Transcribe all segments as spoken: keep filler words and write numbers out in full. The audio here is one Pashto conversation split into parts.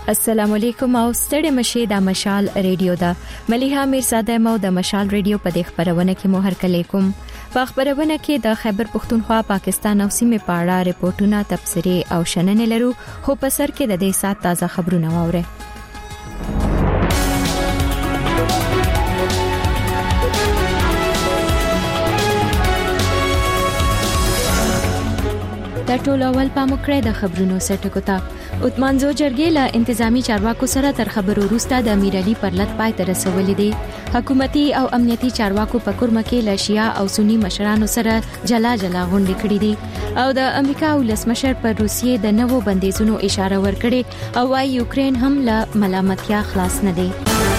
السلام علیکم او ستړي مشه د مشال ریډیو دا مليحه میرزاده مو د مشال ریډیو په دې خبرونه کې مو هرکلی کوم. په خبرونه کې د خیبر پختونخوا پاکستان او سیمې په اړه ریپورتونه تبصرې او شننې لرو، خو په سر کې د دې سات تازه خبرونه واورئ. د ټول اول پاموکړه د خبرونو سرټکو ته عثمانزو جرګې له انتظامی چارواکو سره تر خبرو وروسته د امیر علي پرلط پای ته رسولې دي. حکومتي او امنیتي چارواکو په کورمه کې له شیعه او سنی مشرانو سره جلا جلا غونډې کړې دي او د امریکا ولسمشر پر روسیې د نوو بندیزونو اشاره ورکړې او وايي یوکرين هم له ملامتیا خلاص نه دي.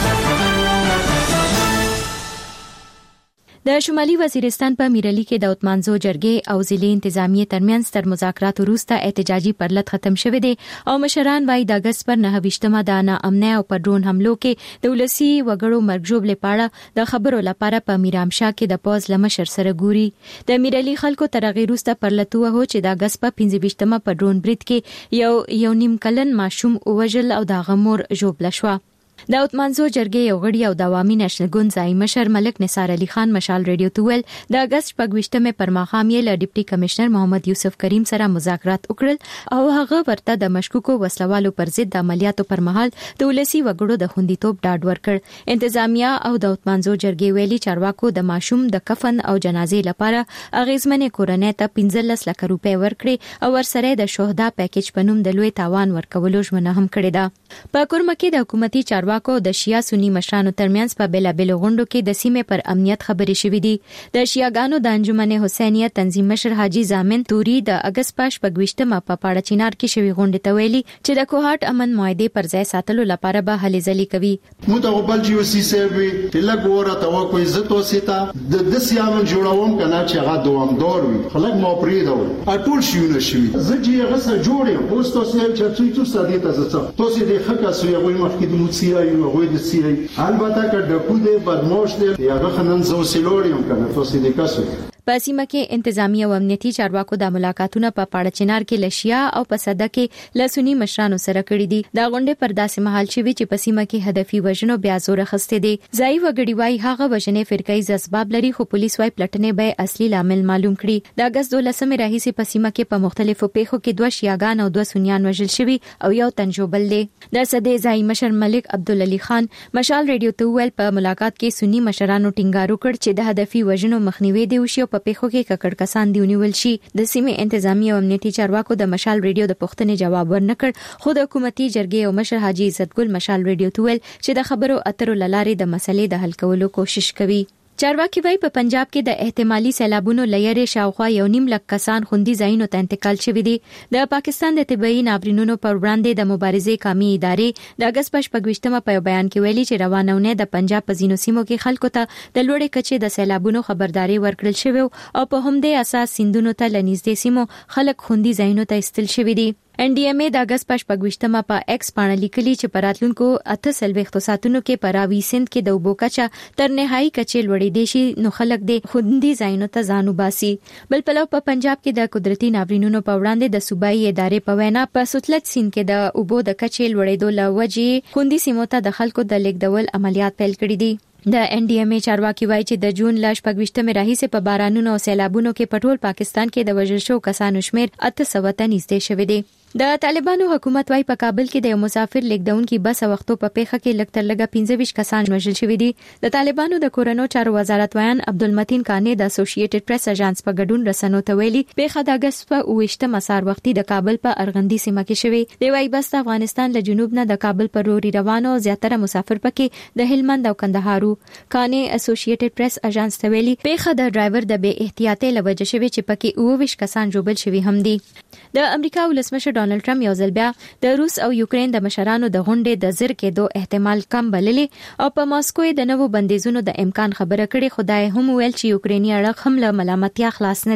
د شمالي وزیرستان په میرلی کې د عثمانزو جرګې او ضلعي انتظامیه ترمنځ تر مذاکرات وروسته احتجاجي پرلط ختم شوه دي او مشران وايي د اگست پر نه ویشتمه د ناامنۍ او پر ډرون حملو کې د ولسی وګړو مرګ ژوبل پاړه د خبرو لپاره په میرامشاه کې د پوز لمشر سره ګوري. د میرلی خلکو تر غیر وروسته پرلط وه چې د اگست په پنځه ویشتمه په ډرون برید کې یو یو نیم کلن ماشوم وژل او د غمور ژوبل شو. د عثمانزو جرګې یو غړي او د عوامي نېشنل ګوند ځای مشر ملک نثار علي خان مشال ریډیو توول د اگست پګويشتمه پر ماخام یې له ډیپټي کمشنر محمد یوسف کریم سره مذاکرات وکړل او هغه ورته د مشکوکو وسلوالو پر ضد د عملیاتو پر مهال د ولسی وګړو د خوندیتوب ډاډ ورکړ. انتظامیه او د عثمانزو جرګې ویلي چارواکو د ماشوم د کفن او جنازې لپاره اغیزمنې کورنۍ ته پنځلس لک روپۍ ورکړي او ورسره د شهدا پیکیج په نوم د لوی تاوان ورکولو ژمنه هم کړې ده. په کورمه کې د حکومتي چارواکو د شیا سنی مشرانو ترمنځ په بیلابیلو غونډو کې د سیمې پر امنیت خبرې شوې دي. د شیاګانو د انجمن حسینیه تنظیم مشر حاجی زامن توري د اگست پاش پګويشتمه په پاړه چینار کې شوی غونډه ته ویلي چې د کوهات امن معاهده پر ځای ساتلو لپاره به هلې ځلې کوي. مو د غبل جی او سی سیوی لږ وره توقع عزت وسیتا د د سیامن جوړوم کنه چې هغه دوامدار وي خلک مو پریدو اټول شيونه شي زجی غسه جوړې پوسټو سیل چې څو صدې ته ځه توسې د خکه سوی غوي مخکې د موسیای او د سی البته که ډکو دی بدموش دی یاغه خنن زو سیلوریوم کنه توسې د کاسو. په سیمه کې انتظامی او امنیتي چارواکو د ملاقاتونو په پاړه چینار کې لشیا او په صده کې لسونی مشرانو سره کړی دي. دا غونډه پر داسې مهال شوی چې په سیمه کې هدفي وژنو بیا زور خسته دي. ځای وګړي وايي هغه وژنې فرقې اسباب لري، خو پولیس وايي پلټنې به اصلي لامل معلوم کړي. د اگست دولسمه راهیسې په سیمه کې په مختلفو پیښو کې دوه شیاګان او دوه سنیان وژل شوي او یو تنجوبل دي. د صده ځای مشر ملک عبدالعلی خان مشال ریډیو ته ویل په ملاقات کې سنی مشرانو ټینګار وکړ چې د هدفي وژنو مخنیوي دی وشي او په پیښو کې ککړ کسان دی ونیول شي. د سیمې انتظامی او امنیتي چارواکو د مشال ریډیو د پوښتنې جواب ورنکړ، خو د حکومتي جرګې او مشر حاجی عزت ګل مشال ریډیو ته ویل چې د خبرو اترو لارې د مسلې د حل کولو کوشش کوي. چارواکي وايي په پنجاب کې د احتمالي سیلابونو لړۍ شاوخوا یو نیم لک کسان خوندي ځایونو ته انتقال شوي دي. د پاکستان د طبي ناورینونو پر وړاندې د مبارزې قومي ادارې د اگست پاش پګويشتمه په بیان کې ویلي چې روانونه د پنجاب په ځینو سیمو کې خلکو ته د لوړې کچې د سیلابونو خبرداري ورکړل شوی او په همدې اساس سیندونو ته لنږدې سیمو خلک خوندي ځایونو ته استل شوي دي. ان ډي ام ای د اگست پاش پګويشتمه په ایکس باندې لیکلي چې پراتلونکو اته سلويختو ساتونو کې پراوي سند کې د وبو کچا تر نهایي کچې لوړې دي شي نو خلک د خوندي ځایونو ته ځانو باسي. بل پلو په پنجاب کې د قدرتي ناورینونو په وړاندې د صوبایي ادارې په وینا په سوتلج سیند کې د وبو د کچې لوړېدو لوجې خوندي سیمو ته د خلکو د لیکدول عملیات پیل کړي دي. د ان ډي ام ای چارواکي وايي چې د جون لاش پګويشتمه راهیسې په بارانونو او سیلابونو کې په ټول پاکستان کې د وژل شو کسانو شمیر اته سوه ته نږدې شوی دی. د طالبانو حکومت وايي په کابل کې د یو مسافر لیکدونکو بس وختو په پیښه کې لکټر لګا پنځه ویشت کسان وژل شوی دي. د طالبانو د کورونو چارو وزارت ویان عبدالمتین کانې د اسوسییټډ پریس اژانس په ګډون رسنو ته ویلي پیښه د اگست په اوویشتمه مسار وختي د کابل په ارغندی سیمه کې شوی. دی وايي بس د افغانستان له جنوب نه د کابل پر لوري روانو زیاتره مسافر پکې د هلمند او کندهارو. کانې اسوسییټډ پریس اژانس ته ویلي پیښه د ډرایور د بې احتیاطۍ لوجه شوی چې پکې اوه ویشت کسان جوړل شوی هم دي. د امریکا ولسمشر ډانلډ ټرمپ یو ځل بیا د روس او یوکرين د مشرانو د غونډې د زر کېدو احتمال کم بللې او په ماسکو د نوو بندیزونو د امکان خبره کړې. خدای هم ویل چې یوکريني اړخ هم له ملامتیا خلاص نه دي.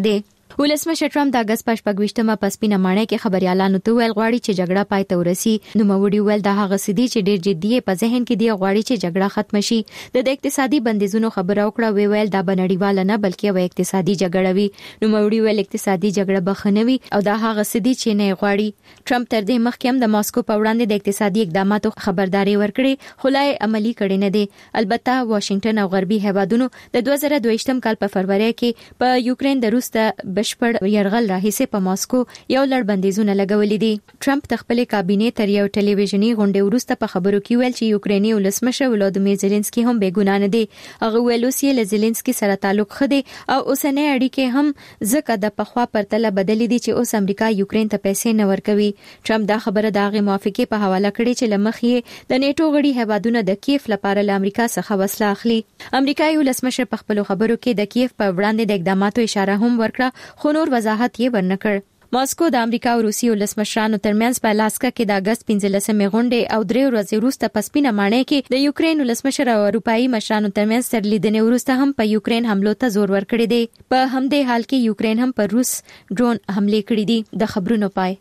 ولسمشر ټرمپ د اگست پښپګويشتمه پسپینه مانه کې خبريالانو ته ویل غواړي چې جګړه پای ته ورسي. نو موري ویل د هغه سدي چې ډېر جدي په ذهن کې دی غواړي چې جګړه ختم شي. د اقتصادي بندیزونو خبره وکړه وی ویل دا بنړیواله نه بلکې یو اقتصادي جګړه وي. نو موري ویل اقتصادي جګړه بخنوي او دا هغه سدي چې نه غواړي. ټرمپ تر دې مخکې هم د ماسکو په وړاندې د اقتصادي اقداماتو خبرداري ورکړي خو لا عملی کړي نه دي. البته واشنگټن او غربي هیوادونو د دوه زره دوه ویشتم کال په فروری کې په یوکرين د روس ته بشپړ يرغل راهیسه په ماسکو یو لړ بندیزونه لګولې دي. ټرمپ د خپل کابینه تر یو ټلویزیونی غونډې وروسته په خبرو کې ویل چې یوکریني ولسمشر ولادیمیر زيلنسکي هم بې ګناه نه دي. هغه ویل چې له زيلنسکي سره تعلق خدي او اوسنۍ اړیکې هم ځکه د پخوا پرتله بدلې دي چې اوس امریکا یوکرين ته پیسې نه ورکوي. ټرمپ دا خبره دغه موافقه په حواله کړې چې لمخې د نیټو غړي هیوادونو د کیف لپاره له امریکا څخه وسله اخلي. امریکایي ولسمشر په خپل خبرو کې د کیف په وړاندې د اقداماتو اشاره هم ورکړه خو نور وضاحت یې ورنکړ. ماسکو د امریکا او روسي ولسمشرانو ترمنځ په الاسکا کې د اگست پنځلسمې غونډې او درې ورځې وروسته په سپینه مانه کې د یوکرين ولسمشر او اروپאי مشرانو ترمنځ تر لیدنې وروسته هم په یوکرين حملو ته زور ورکړی دی. په همدې حال کې یوکرين هم پر روس ډرون حمله کړې دي. د خبرونو پای.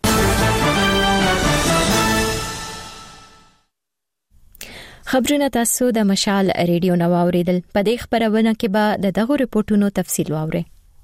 خبرونه تاسو د مشال ریډیو نو اوریدل. په دې خبرونه کې به د دغه ریپورتونو تفصیل واورئ.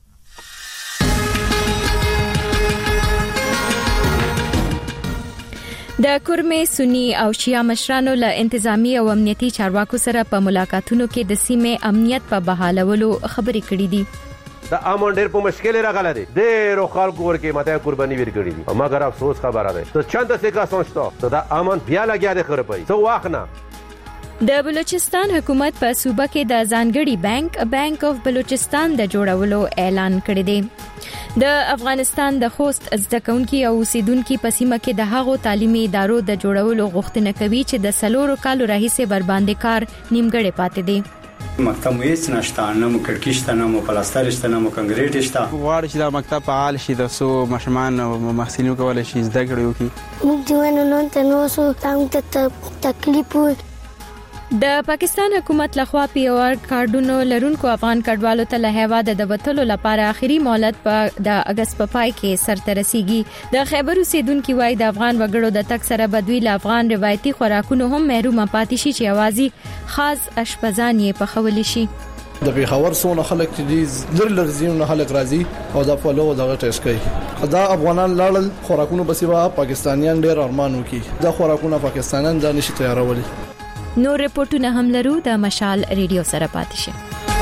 د کورمې سنی او شیعه مشرانو له انتظامی او امنیتي چارواکو سره په ملاقاتونو کې د سیمې امنیت په بحالولو خبرې کړې دي. دا امن ډېر په مشکل راغله دي. ډېر خلکو ورکه ماته قرباني ورکړي دي. مګر افسوس خبره ده. ته چند څه کا سوچتا ته دا امن بیا لګیا دی خرپای. څو واخنه د بلوچستان حکومت په صوبه کې د ځانګړي بانک بانک اف بلوچستان د جوړولو اعلان کړی دی. د افغانستان د خوست ځدکونکي او اوسیدونکو په سیمه کې د هغو تعلیمي ادارو د جوړولو غوښتنه کوي چې د سلورو کالو راهیسه برباندې کار نیمګړی پاتې دي. مکتب هیڅ نشته، نه مو کړکۍ شته، نه مو پلاستر شته، نه مو کنکریټ شته. غواړي چې دا مکتب فعال شي د سو مشمان او محصلینو کولای شي زده کړي وکړي. موږ ځوانانو ته نو سو څنګه تکلیف وي. د پاکستان حکومت لخوا پیور کارډونو لرونکو افغان کډوالو ته له هیواده د وټلو لپاره اخیری مهلت په د اگست په پای کې سرته رسیږي. د خیبر اوسیدونکو وای د افغان وګړو د تک سره بدوی له افغان روایتي خوراکونو هم محروم پاتې شي چې اوازي خاص اشپزان یې په خولي شي. د پیښور سونه خلک چې لر لرزینو خلک راځي او د فلو دغه ټیسټ کوي. دا افغانان لاړل خوراکونو بسیبا پاکستانیان ډیر ارمان وکي. دا خوراکونه پاکستانیان دا نشي تیارولي. نور ریپورتونه هم لرو. د مشال ریډیو سره پاتې شئ.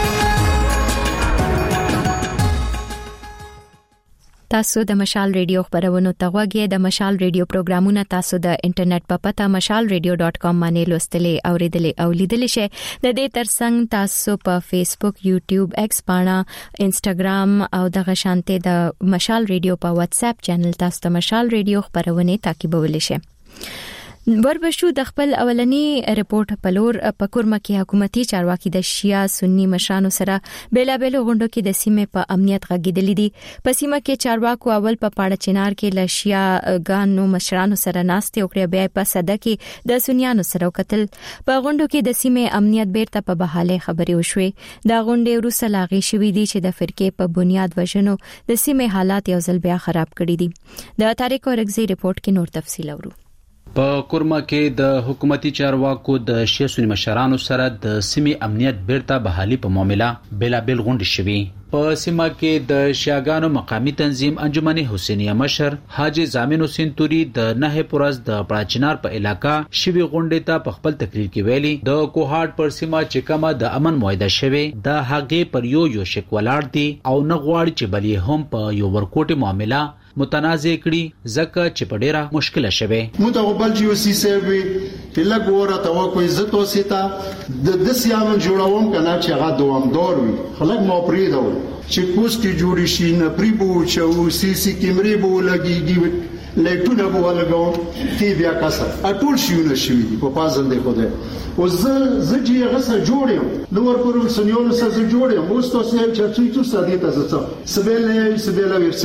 تاسو د مشال ریډیو خبرونه تغوږی. د مشال ریډیو پروګرامونه تاسو د انټرنیټ په پته مشال ریډیو ډاٹ کام باندې لوستلې او ریډلې او لیدلې شئ. د دې ترڅنګ تاسو په فیسبوک، یوټیوب، ایکس باندې، انستګرام او د غشانته د مشال ریډیو په واتس اپ چینل تاسو د مشال ریډیو خبرونه تعقیبولی شئ. وربشو د خپل اولنی ریپورت په لور په کورمه کې حکومتي چارواکي د شیعه سنی مشرانو سره بیلابل غونډو کې د سیمې په امنیت غږیدلې دي. په سیمه کې چارواکو اول په پاړه چنار کې ل شیعه ګانو مشرانو سره ناستې وکړې، بیا په صده کې د سنیانو سره وکتل. په غونډو کې د سیمې امنیت بیرته په بحاله خبرې وشوې. دا غونډې وروسته لاغي شوې دي چې د فرقې په بنیاد وژنو د سیمې حالات یو ځل بیا خراب کړي دي. د تاریخ اورګزی ریپورت کې نور تفصیل اورو. په کورما کې د حکومتي چارواکو د شیعه سنی مشرانو سره د سیمې امنیت بیرته بحالي په معاملې بیلابل غونډې شوې. په سیمه کې د شیعاګانو مقامی تنظیم انجمن حسینیه مشر حاجی زامن حسین توري د نه پورز د پراچنار په علاقہ شوی غونډې ته په خپل تقریر کې ویلي د کوهاټ پر سیمه چې کومه د امن معاهده شوی د هغې پر یو یو شک ولاړ دي او نه غواړي چې بلې هم په یو ورکوټي معاملې متنازع کړي ځکه چې په ډیره مشکله شوه. متقبل جی سی سیوی فلک ورا تو کوئی عزت وسیتا د دسیامن جوړوم کنه چې هغه دوامدار وي. خلک مو پریدو چې پوسټ جوړی شي نه پریبو چې سی سی کیمرې بو لګيږي لټونه بو لګاو تی بیا کاسه اټول شيونه شي په پازندې خو ده او زه زجی غسه جوړم نور پر سنیونو سره جوړم اوس تاسو یې چې څه څه ساده تاسو سبل سبل ورسو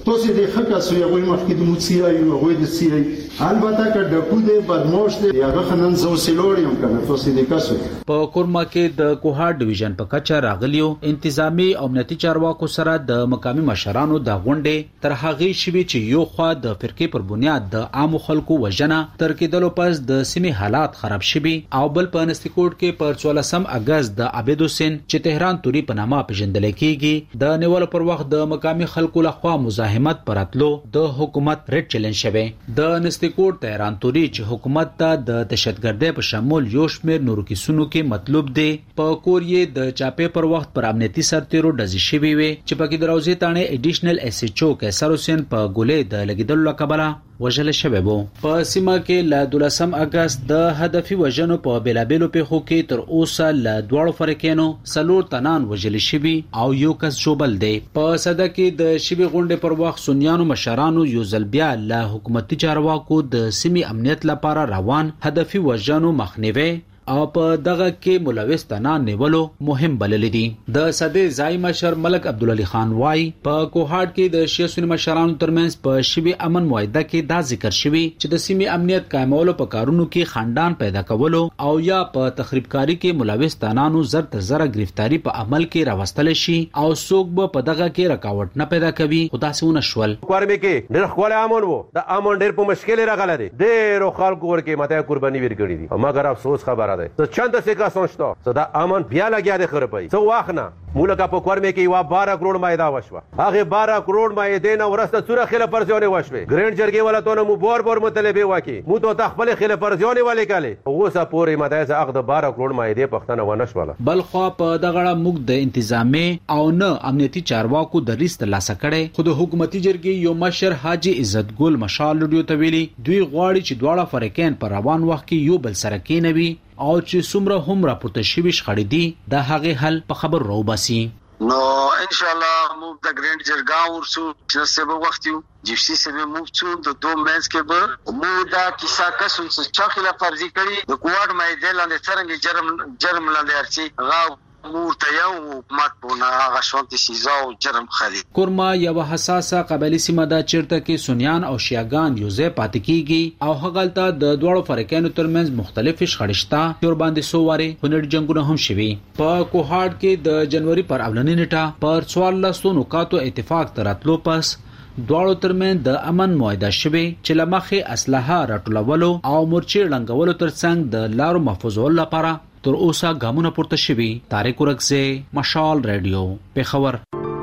تاسو دې خکه سو یو مخکې د موسیقي یو غوې د سیای البته که د کوده بدموش دی هغه خنن زو سیلوریم کنه تاسو دې کاسو په کورما کې د کوهار ډیویژن په کچا راغلیو انتظامی او امنیتي چارواکو سره د مقامی مشرانو د غونډې تر هغه شوي چې یو خوا د فرقې پر بنیاد د عام خلکو وژنه تر کېدلو پس د سیمې حالات خراب شوي او بل په انستیکوټ کې پر څوارلسم اگست د عبید حسین چې تهران توري په نامه پیژندل کېږي د نیول پر وخت د مقامی خلکو لخوا مزاحمت پراتلو د حکومت ریډ چیلنج شوی د انستیکوټ تهران توري چې حکومت ته د دهشتګردۍ په شمول یو شمېر نورو کیسونو کې مطلوب دی په کورې د چاپې پر وخت پر امنیتي سرتیرو ډزې شوي وي چې پکې د روضې تاڼې ایډیشنل ایس ایچ او قیصر حسین په ګولې د لګیدلو له کبله وژل شوی وو په سیمه کې ل دولسم اگست د هدفي وژنو په بیلابېلو پیښو کې تر اوسه ل دواړو فرقینو څلور تنان وژل شوي او یو کس ژوبل دی په صده کې د شوي غونډې پر وخت سنیانو مشرانو یو ځل بیا له حکومتي چارواکو د سیمې امنیت لپاره روان هدفي وژنو مخنیوي او په دغه کې ملوث تنان نیولو مهم بلل دي د صدې ځای مشر ملک عبدالعلی خان وای په کوهاټ کې د شیعه سنی مشرانو ترمنځ په شوی امن معاهده کې دا ذکر شوی چې د سیمې امنیت قائمولو په کارونو کې خاندان پیدا کولو او یا په تخریبکاری کې ملوث تنانو زر تر زر گرفتاری په عمل کې راوستل شي او څوک به په دغه کې رکاوټ نه پیدا کوي خدا سونه شول کورمه کې ډېر خپل امن وو د امن ډېر په مشکل راغله دي ډېر خلکو ورکه ماته قرباني ورکړي دي مګر افسوس خبره تو چند سیکاسون شتا تو دا امن بیا لگیا ده خره پای تو واخنا مولکا په کورمه کې وا بارہ کروڑ مایدا وشوا هغه بارہ کروڑ مایده نه ورسته څوره خله پرځونه وشوي ګرینډ جرګي ولا ته مو بور بور مطلبه واکي مو ته تخپل خله پرځونه والے کاله اوسه پورې مدایزه اخد بارہ کروڑ مایده پښتنه ونشواله بل خو په دغه موږ د انتظامی او نه امنیتي چارواکو د ریست لاسه کړي خود حکومتي جرګي یو مشر حاجی عزت ګل مشال لډیو ته ویلي دوی غواړي چې دواړه فرقین پر روان وخت کې یو بل سره کېنوي او چې څومره هم راپورته شوي شخړې دي د هغې حل په خبر راوباسي نو ان شاء الله موږ د ګرینډ جرګا ورسو چې سبا وخت یو جیفسی سبا موږ څو د دوه مېز کې به موږ دا کیسه کسون څه چاخله فرضي کړي د کوټ مې د لاندې څنګه جرم جرم لاندې ارچي غا مورته یو حکومت بونه هغه شونتي سیزا او جرم خالي کورما یو حساسه قبایلی سیمه دا چیرته کې سنیان او شیعاګان یو ځای پاتې کیږي او هغلته د دوړو فرقینو ترمنځ مختلف شخړشتا تر باندې سوواري هنر جنگونه هم شوي په کوهاټ کې د جنوري پر اولنۍ نیټه پر څوارلسو نقاطو اتفاق تراتلو پس دواړو ترمن د امن معاهده شوی چې لمخې اسلحه راټولولو او مورچې لنګولو ترڅنګ د لارو محفوظولو لپاره تر اوسه ګامونه پورته شوي طارق ورکزه مشال رادیو پیښور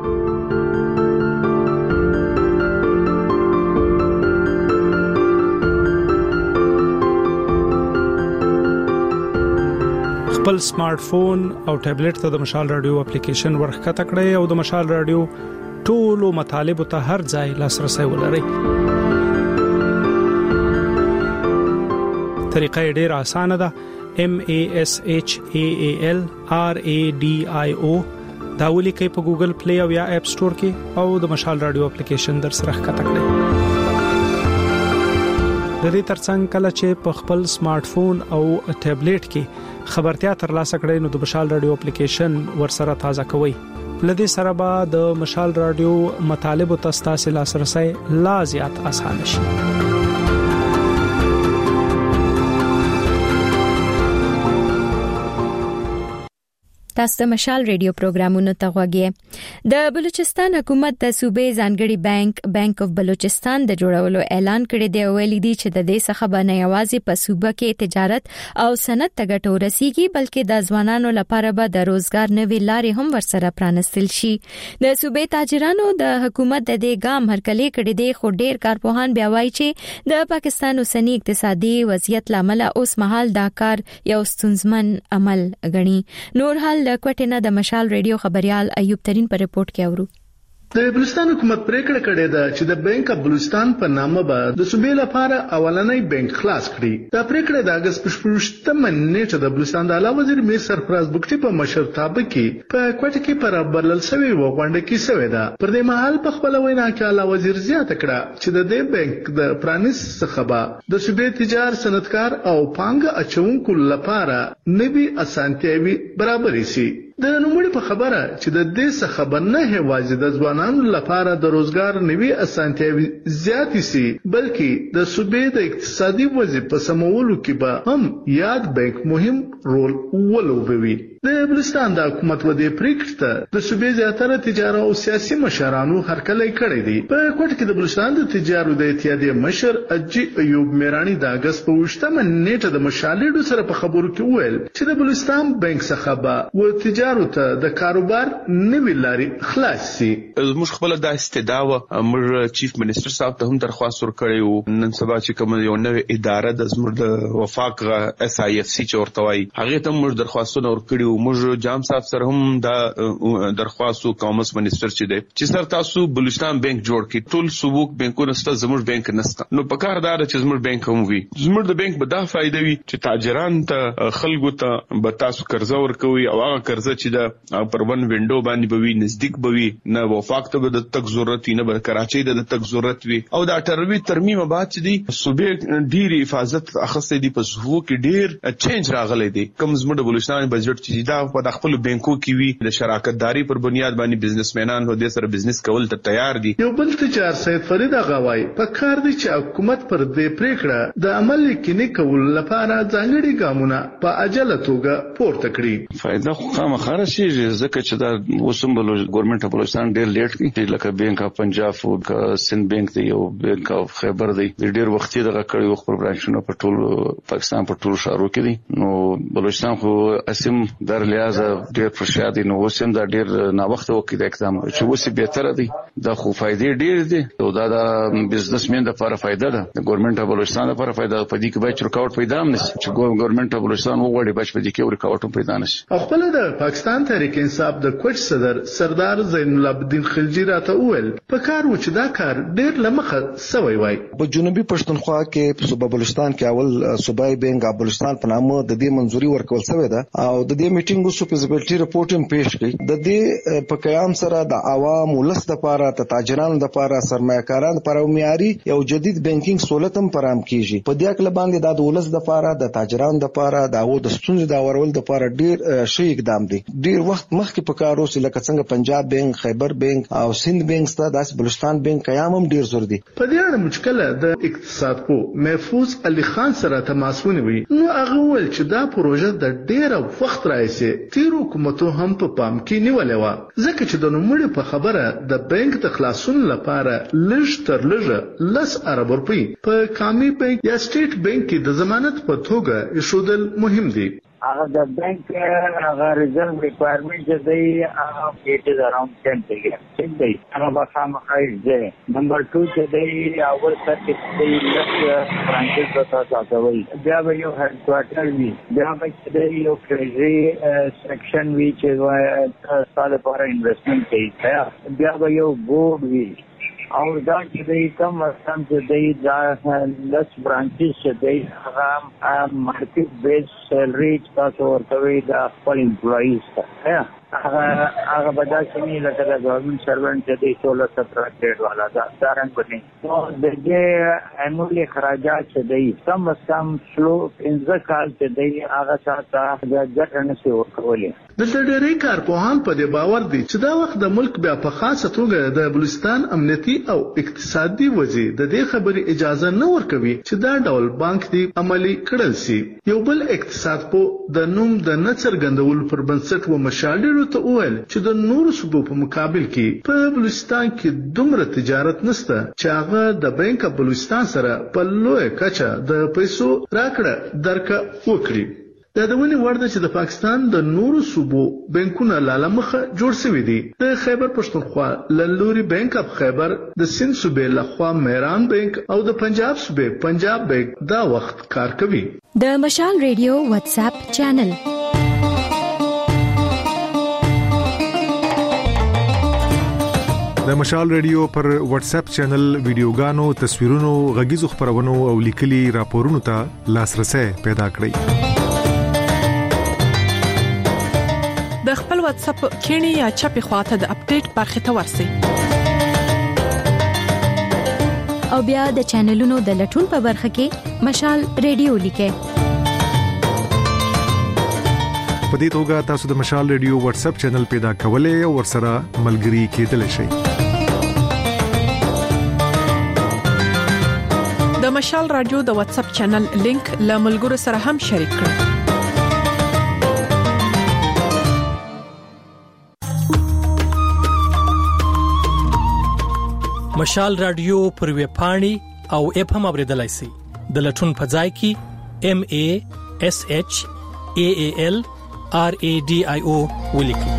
خپل سمارټ فون او ټابلیټ ته د مشال رادیو اپلیکیشن ورخکته کړئ او د مشال رادیو ټولو مطالب ته هر ځای لاسرسي ولرئ طریقه ډېره اسانه ده M A S H A A L R A D I O دا ولیکئ په ګوګل پلی او یا اپ سٹور کې او د مشال رادیو اپلیکیشن در سره ښکته کړئ د دې ترڅنګ کله چې په خپل سمارټ فون او ټابلیټ کې خبرتیا ترلاسه کړئ نو د مشال رادیو اپلیکیشن ور سره تازه کوئ لدې سره به د مشال رادیو مطالب او تاسو لاسرسي لا زیات اسانه شي تاسو د مشال ریډیو پروګرامونو ته غوږی د بلوچستان حکومت د صوبې ځانګړي بانک بانک اف بلوچستان د جوړولو اعلان کړی دی ویلي دی چې د دې څخه به نه یوازې په صوبه کې تجارت او صنعت ته ګټه ورسیږي بلکې د ځوانانو لپاره به د روزګار نوې لارې هم ورسره پرانستل شي د صوبې تاجرانو د حکومت د دې ګام هرکلی کړی دی خو ډیر کارپوهان بیا وایي چې د پاکستان اوسنی اقتصادي وضعیت لامل اوس مهال دا کار یو ستونزمن عمل ګڼي نور حال د کوټینه د مشال ریډیو خبريال ایوب ترين په ریپورت کې اورو د بلوچستان حکومت پریکړه کړې ده چې د بانک اف بلوچستان په نامه به د صوبې لپاره اولنۍ بانک خلاص کړي دا پریکړه د اگست په شپږمه نیټه د بلوچستان د اعلی وزیر میر سرفراز بوکټي په مشرتابه کې په کوټه کې پر بلل شوی و غونډه کې شوې ده پر دې مهال په خپل وینا کې اعلی وزیر زیاته کړه چې د دې بانک د پرانیس څخه به د صوبې تجار صنعتکار او پانګه اچونکو لپاره نوي اسانتیاوي برابرې شي د نوموړي په خبره چې د دې څخه بنه هوازي د ځوانانو لپاره د روزګار نوي اسانتیاوي زیاتې سي بلکې د صوبې د اقتصادي وضعیت په سمولو کې به هم یاد بانک مهم رول ولوبوي. د بلوچستان د حکومت و دې پریکړې ته د صوبې زیاتره تجارت او سیاسي مشرانو هرکلی کړی دی. په کوټه کې د بلوچستان د تجارت د اتحادیې مشر اجي ایوب میرانی د اگست په وشتمه نیټه د مشالېډو سره په خبرو کې وویل چې د بلوچستان بانک څخه به و تجارت ته د کاروبار نوې لارې خلاص شي. موږ خپل د استدعا امر چیف منسٹر صاحب ته هم درخواست ورکړی و نن سبا چې کوم یو نوې اداره د زموږ د وفاق اس آی اف سی چورته وای هغه ته موږ درخواستونه ورکړي او موږ جام صاحب سره هم دا درخواست کامرس منسٹر چې دی چې سر تاسو بلوچستان بانک جوړ کړئ. ټول صوبوک بانکونه ست زموږ بانک نسته نو په کار دار چې زموږ بانک هم وي. زموږ د بانک به دا فائدې وي چې تاجران ته خلکو ته به تاسو قرضه ورکوي او هغه قرضه چې د پر ون وینډو باندې به وي نزدیک به وي نه وفاق ته به د تک ضرورت نه به کراچۍ د تک ضرورت وي او دا ټروي ترمیم بعد چې دی صوبې ډیر حفاظت اخستې دي په صوبو کې ډیر چینج راغلی دی. کوم زموږ د بلوچستان بجټ چې دا په خپل بانکو کې وي د شراکتداري پر بنیاد باندې بزنسمنان هو د سره بزنس کول ته تیار دي. یو بل تجار سید فرید غوای په کار دي چې حکومت پر دې پریکړه د عمل کې کول لپاره ځانګړي ګامونه په عجله توګه پورته کړي. فائدہ خو خامخا شي ځکه چې دا وسم بلوچ ګورنمنت اف بلوچستان ډیر لیټ کی لکه بانک اف پنجاب او سند بانک دی او بانک اف خیبر دی ډیر وختي دغه کړي وخت پر برانچونو په ټول پاکستان په ټول شهرو کې دي نو بلوچستان خو اسیم در لحاظ ډیر پرشادي نو وسم دا ډیر نا وخت وکړي د اقدام چې وسی بهتره دي دا خو فائدې ډیر دي او دا د بزنسمن لپاره فائدہ ده د ګورنمنت اف بلوچستان لپاره فائدہ په دې کې به رکاوټ پیدا نه شي چې ګورنمنت اف بلوچستان وغواړي بچ په دې کې رکاوټ پیدا نه شي. خپل د پاکستان تحریک انصاف د کوچ صدر سردار زین العابدین خلجی راته وویل په کار و چې دا کار ډیر لمخه سوی وای. په جنوبي پښتونخوا کې په صوبه بلوچستان کې اول صوبای بانک بلوچستان په نامه د دې منځوري ورکول شوې ده او د دې میټینګ وسو فیزیبিলিټي رپورټ هم پیښ کړي. د دې په قیام سره د عوام ولس لپاره د تاجرانو لپاره سرمایه‌کارانو لپاره معیاري یو جدید بانکینګ سہولت هم فراهم کیږي. په دې اړه باندې د ولس لپاره د تاجرانو لپاره د او د ستونزې د اورول لپاره ډیر شي اقدام دي. ډیر وخت مخکې په کار اوس لکه څنګه پنجاب بانک خیبر بانک او سند بانک ستاسو داس بلوچستان بانک قیام هم ډیر زور دي. په دې اړه مشکله د اقتصاد پو محفوظ علي خان سره تماس ونیوي نو هغه ول چې دا پروژه د ډیر وخت راځي تیر حکومتو هم په پام کې نیولې و ځکه چې د نوموړي په خبره د بانک د خلاصون لپاره لږ تر لږه لس ارب روپۍ په کامي بانک یا سټیټ بانک کې د ضمانت په توګه ایښودل مهم دي. هغه د بانک هغه ریزرو ریکوایرمنٹ چې دی هغه اټ از اراوند ten percent ټیک دی هغه به خامخا دی. نمبر two چې دی اول سر کې دی لږ برانچز به تاسو وي بیا به یو هډ کوارټر وي بیا به چې دی یو ټریجري سیکشن وي چې تاسو لپاره انویسټمنټ کوي بیا به یو بورډ وي او دا چې دی کم سم چې دی دا لس برانچز چې دی هغه مارکیټ بیس سیلری تاسو ورکوي د خپل امپلایز ته هغه هغه بدا چې لکه د ګورنمنت سروانت چې دی ټول ستر ګریډ والا دا څنګه بني نو د دې انولي اخراجات چې دی کم سم شلو پنځه کال چې دی هغه ساته د ګټنه څخه ورکولې. د ډېرې کارپوهان په دې باور دي چې دا وخت د ملک بیا په خاصه توګه د بلوچستان امنیتي او اقتصادي وضعیت د دې خبرې اجازه نه ورکوي چې دا ډول بانک دی عملی کړل شي. یو بل اقتصاد په د نوم د نڅرګندول پر بنسټ و مشالې ته وویل چې د نورو صوبو په مقابل کې په بلوچستان کې دومره تجارت نشته چې هغه د بانک اف بلوچستان سره په لوی کچه د پیسو راکړه درکه وکړي. دا د ونی ورده چې د پاکستان د نورو صوبو بانکونه لاله مخه جوړ شوی دي. د خیبر پښتونخوا للوري بانک اف خیبر د سند صوبې لخوا میران بانک او د پنجاب صوبې پنجاب بانک دا وخت کار کوي. د مشال ریډیو واتس اپ چینل د مشال ریډیو پر واتس اپ چینل ویډیوګانو تصویرونو غږیزو خبرونو او لیکلي راپورونو ته لاسرسي پیدا کړئ. د خپل واتس اپ کینی یا چپی خواته د اپډیټ برخه ته ورسئ او بیا د چینلونو د لټون په برخه کې مشال ریډیو لیکئ. په دې توګه تاسو د مشال ریډیو واتس اپ چینل پیدا کولای او ورسره ملګري کېدلی شئ. د مشال رادیو د واتس اپ چینل لینک له ملګرو سره هم شریک کړئ. مشال رادیو پر ویب پاڼې او اپ هم اوریدلای شئ. د لټون په ځای کې ام ای اس ایچ ای ای ال آر ای ډي آی او ولیکئ.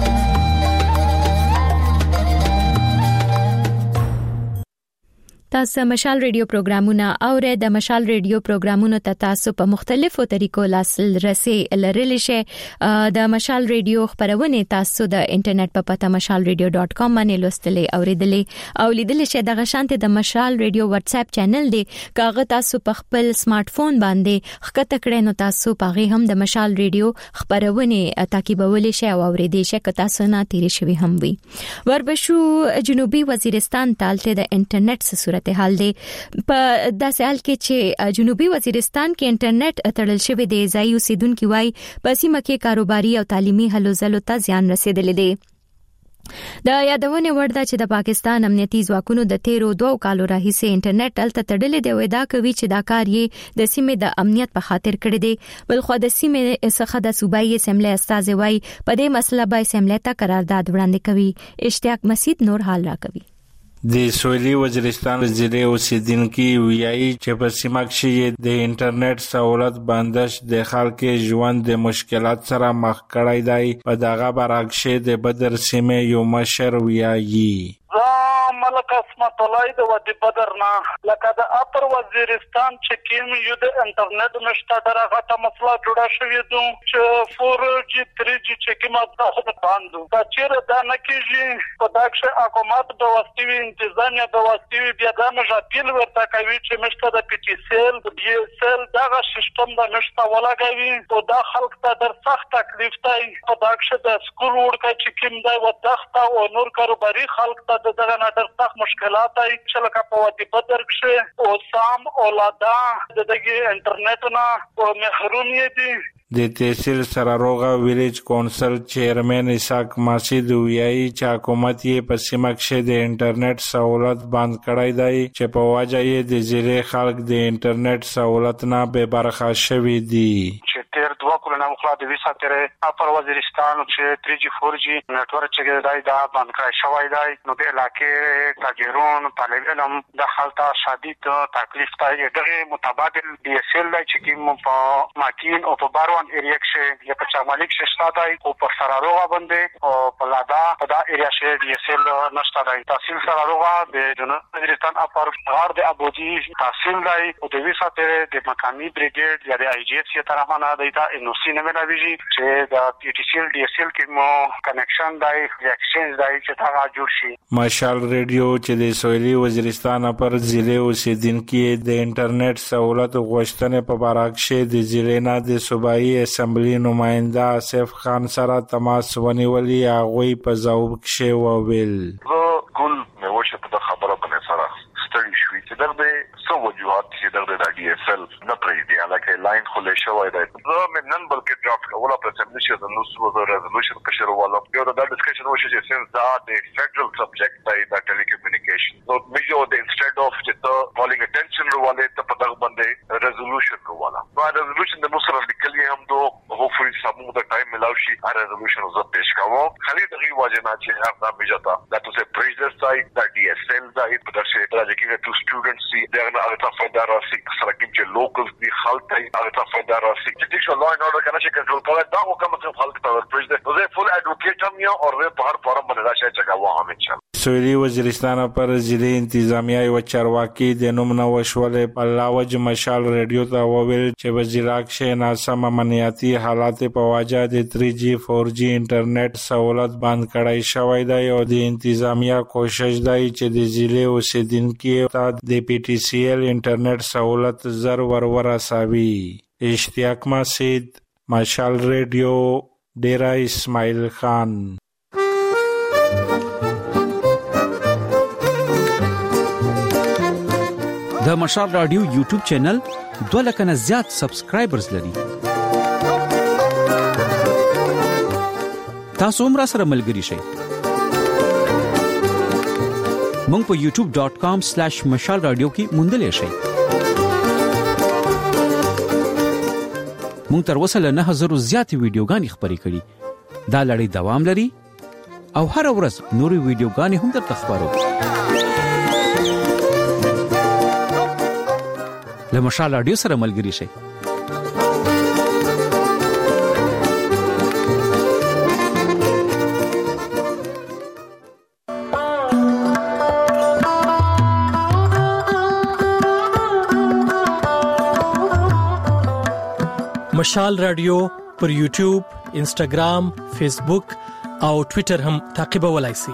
تاسو مشال ریډیو پروګرامونه اورئ. د مشال ریډیو پروګرامونو ته تاسو په مختلفو طریقو لاسرسي لرلی شئ. د مشال ریډیو خبرونه تاسو د انټرنیټ په پته مشال ریډیو ډاٹ کام باندې لوستلې اوریدلې او لیدلې شئ. د غشانته د مشال ریډیو واتس اپ چینل دی. کاغه تاسو په خپل سمارټ فون باندې خکته کړئ نو تاسو پغه هم د مشال ریډیو خبرونه تعقیبولې شئ او اوریدې شئ. که تاسو نه تیری شوي هم وي. وربشو جنوبي وزیرستان تالته د انټرنیټ سره حال دی. په داسې حال کې چې جنوبي وزیرستان کې انټرنیټ تړل شوی دی. ځای اوسیدونکو وايي په سیمه کې کاروباري او تعلیمي هلو ځلو ته زیان رسیدلی دی. د یادونه ورده چې د پاکستان امنیتي ځواکونو د تیرو دوه کالو راهیسې انټرنیټ تل تړلې دی او دا کوي چې دا کار یې د سیمې د امنیت په خاطر کړی دی. بل خو د سیمې څخه د صوبایي اسمبلی استاد وايي په دې مسله به اسمبلی ته قرارداد وړاندې کوي. اشتیاق مسید نور حال را کوي. د سویلي وزیرستان ضلع اوسیدونکو ویایي چې په سیمه کې د انټرنیټ سہولت بندش د خلکو ژوند د مشکلات سره مخ کړی دی. په دغه برعکس د بدر سیمې یو مشر ویایي ملک اسمت الله د ودی بدر نه لکه د اپر وزیرستان چې کیم یو د انټرنیټ نشته درغه ته مسله جوړه شوې ده چې فور جی تھری جی چې کیم د باندې دا چیرې دا نه کیږي. په داکشه حکومت د واستوي انتظامیه د واستوي بیا د مجاپیل ورته کوي چې مشته د پی ټی سی ال د بي اس ال دغه سیستم د نشته ولاګوي او دا خلک ته در سخت تکلیف دی. په داکشه د سکول ورکه چې کیم دی و دغه او نور کاروباري خلک ته دغه نه در سخت مشکلات ای چې لکه په ودی بدر کې او سام اولادا د دغه انټرنیټ نه او محروم دي. د تحصیل سراروغه ویلیج کونسل چیرمن اسحاق مسعود ویایي چې حکومت یې په سیمه کې د انټرنیټ سہولت بند کړی دی چې په وجه یې د ضلع خلک د انټرنیټ سہولت نه بې برخه شوي دي. چې تیر دوه کلونه مخکې د ویسا تیرې اپر وزیرستان چې تھری جی فور جی نتورک چې دی دا بند کړی شوی دی. نو د علاقې تاجرون طالب علم د خلک شدید تکلیف ته دغه متبادل ډي اس ال چې کوم په ماکین او په بارو ایریا کې یا په چمالک شته دی او په سراروغه باندې او په لادا په دا ایریا کې ډي اس ال نشته دی. تحصیل سراروغه د جنوب وزیرستان اپر غار د ابودي تحصیل دی او د ویسا تیرې د مقامی بریګیډ یا د آی جی ایس طرفه نه دی دا ان او سی نه ملوي چې د پی ټی سی ال ډي اس ال کې مو کنیکشن دی ایکسچینج دی چې دا جوړ شي. مشال ریډیو چې د سویلي وزیرستان اپر ضلع اوسیدونکو د انټرنیټ سہولت غوښتنې په برعکس د ضلع نه د صوبایي اسمبلی نماینده آصف خان سره تماس ونیولی. هغوی په ځواب کې وویل ګل مې وشه په خبره باندې سره ستړي شوې چې دغه څو وجوهات چې دغه د ډي اس ال نه پرې دی لکه لاین خلې شوی دی. زه مې نن بلکې ډرافټ کوله په اسمبلی چې د نو سو ریزولوشن کې شروع ولا یو دا ډسکشن وشي چې سنس دا د فدرال سبجیکټ دی د ټیلیکومونیکیشن نو میجو د انسټډ اف چې ته کالینګ اټینشن ورواله ته په دغه باندې ریزولوشن ورواله نو ریزولوشن د مصر لیکلي هم دو هوپفully سمو د ټایم ملاوي ا ریزولوشن زه پېښ کوم. خالي دغه واجبنا چې هغه میجتا دا ته پریزر سایت د ډي اس ال دا په درشه راځي ټو سټوډنټس دي دغه هغه ته فائدہ راسي سره چې لوکل دي خلک هغه ته فائدہ راسي چې څه لا نه اورګه چې کنټرول کوي دا کوم څه خلک ته پریزر زه فول اډوکیټ هم یو او په هر فورم باندې راشه چې کوم هم انشاء سویلي وزیرستان پر ضلع انتظامیه او چارواکي د نوم نو وشولې په لاوج مشال ریډیو ته وویل چې وزیرا کې ناسم امنیتي حالات په واجه د تھری جی فور جی انټرنیټ سہولت بند کړای شوی دی او د انتظامیه کوشش دی چې د ضلع اوسیدونکو ته د پی ټی سی ال انټرنیټ سہولت زر ورور اساوي. اشتیاق مسعود مشال ریډیو ډیرا اسماعیل خان. د مشال رادیو یوټیوب چینل دوه لک نه زیات سبسکرایبرز لري. تاسو هم را سره ملګري شئ. مونږ په یوټیوب ډاٹ کام سلیش مشال رادیو کې موندلې شئ. مونږ تر اوسه له نه هزار زیاتې ویډیوګانې خپرې کړې. دا لړۍ دوام لري او هر ورځ نورې ویډیوګانې هم درته خپرو. له مشال رادیو سره ملګري شئ. مشال رادیو پر یوټیوب، انسټاګرام، فیسبوک او ټوئیټر هم تعقیبولای شئ.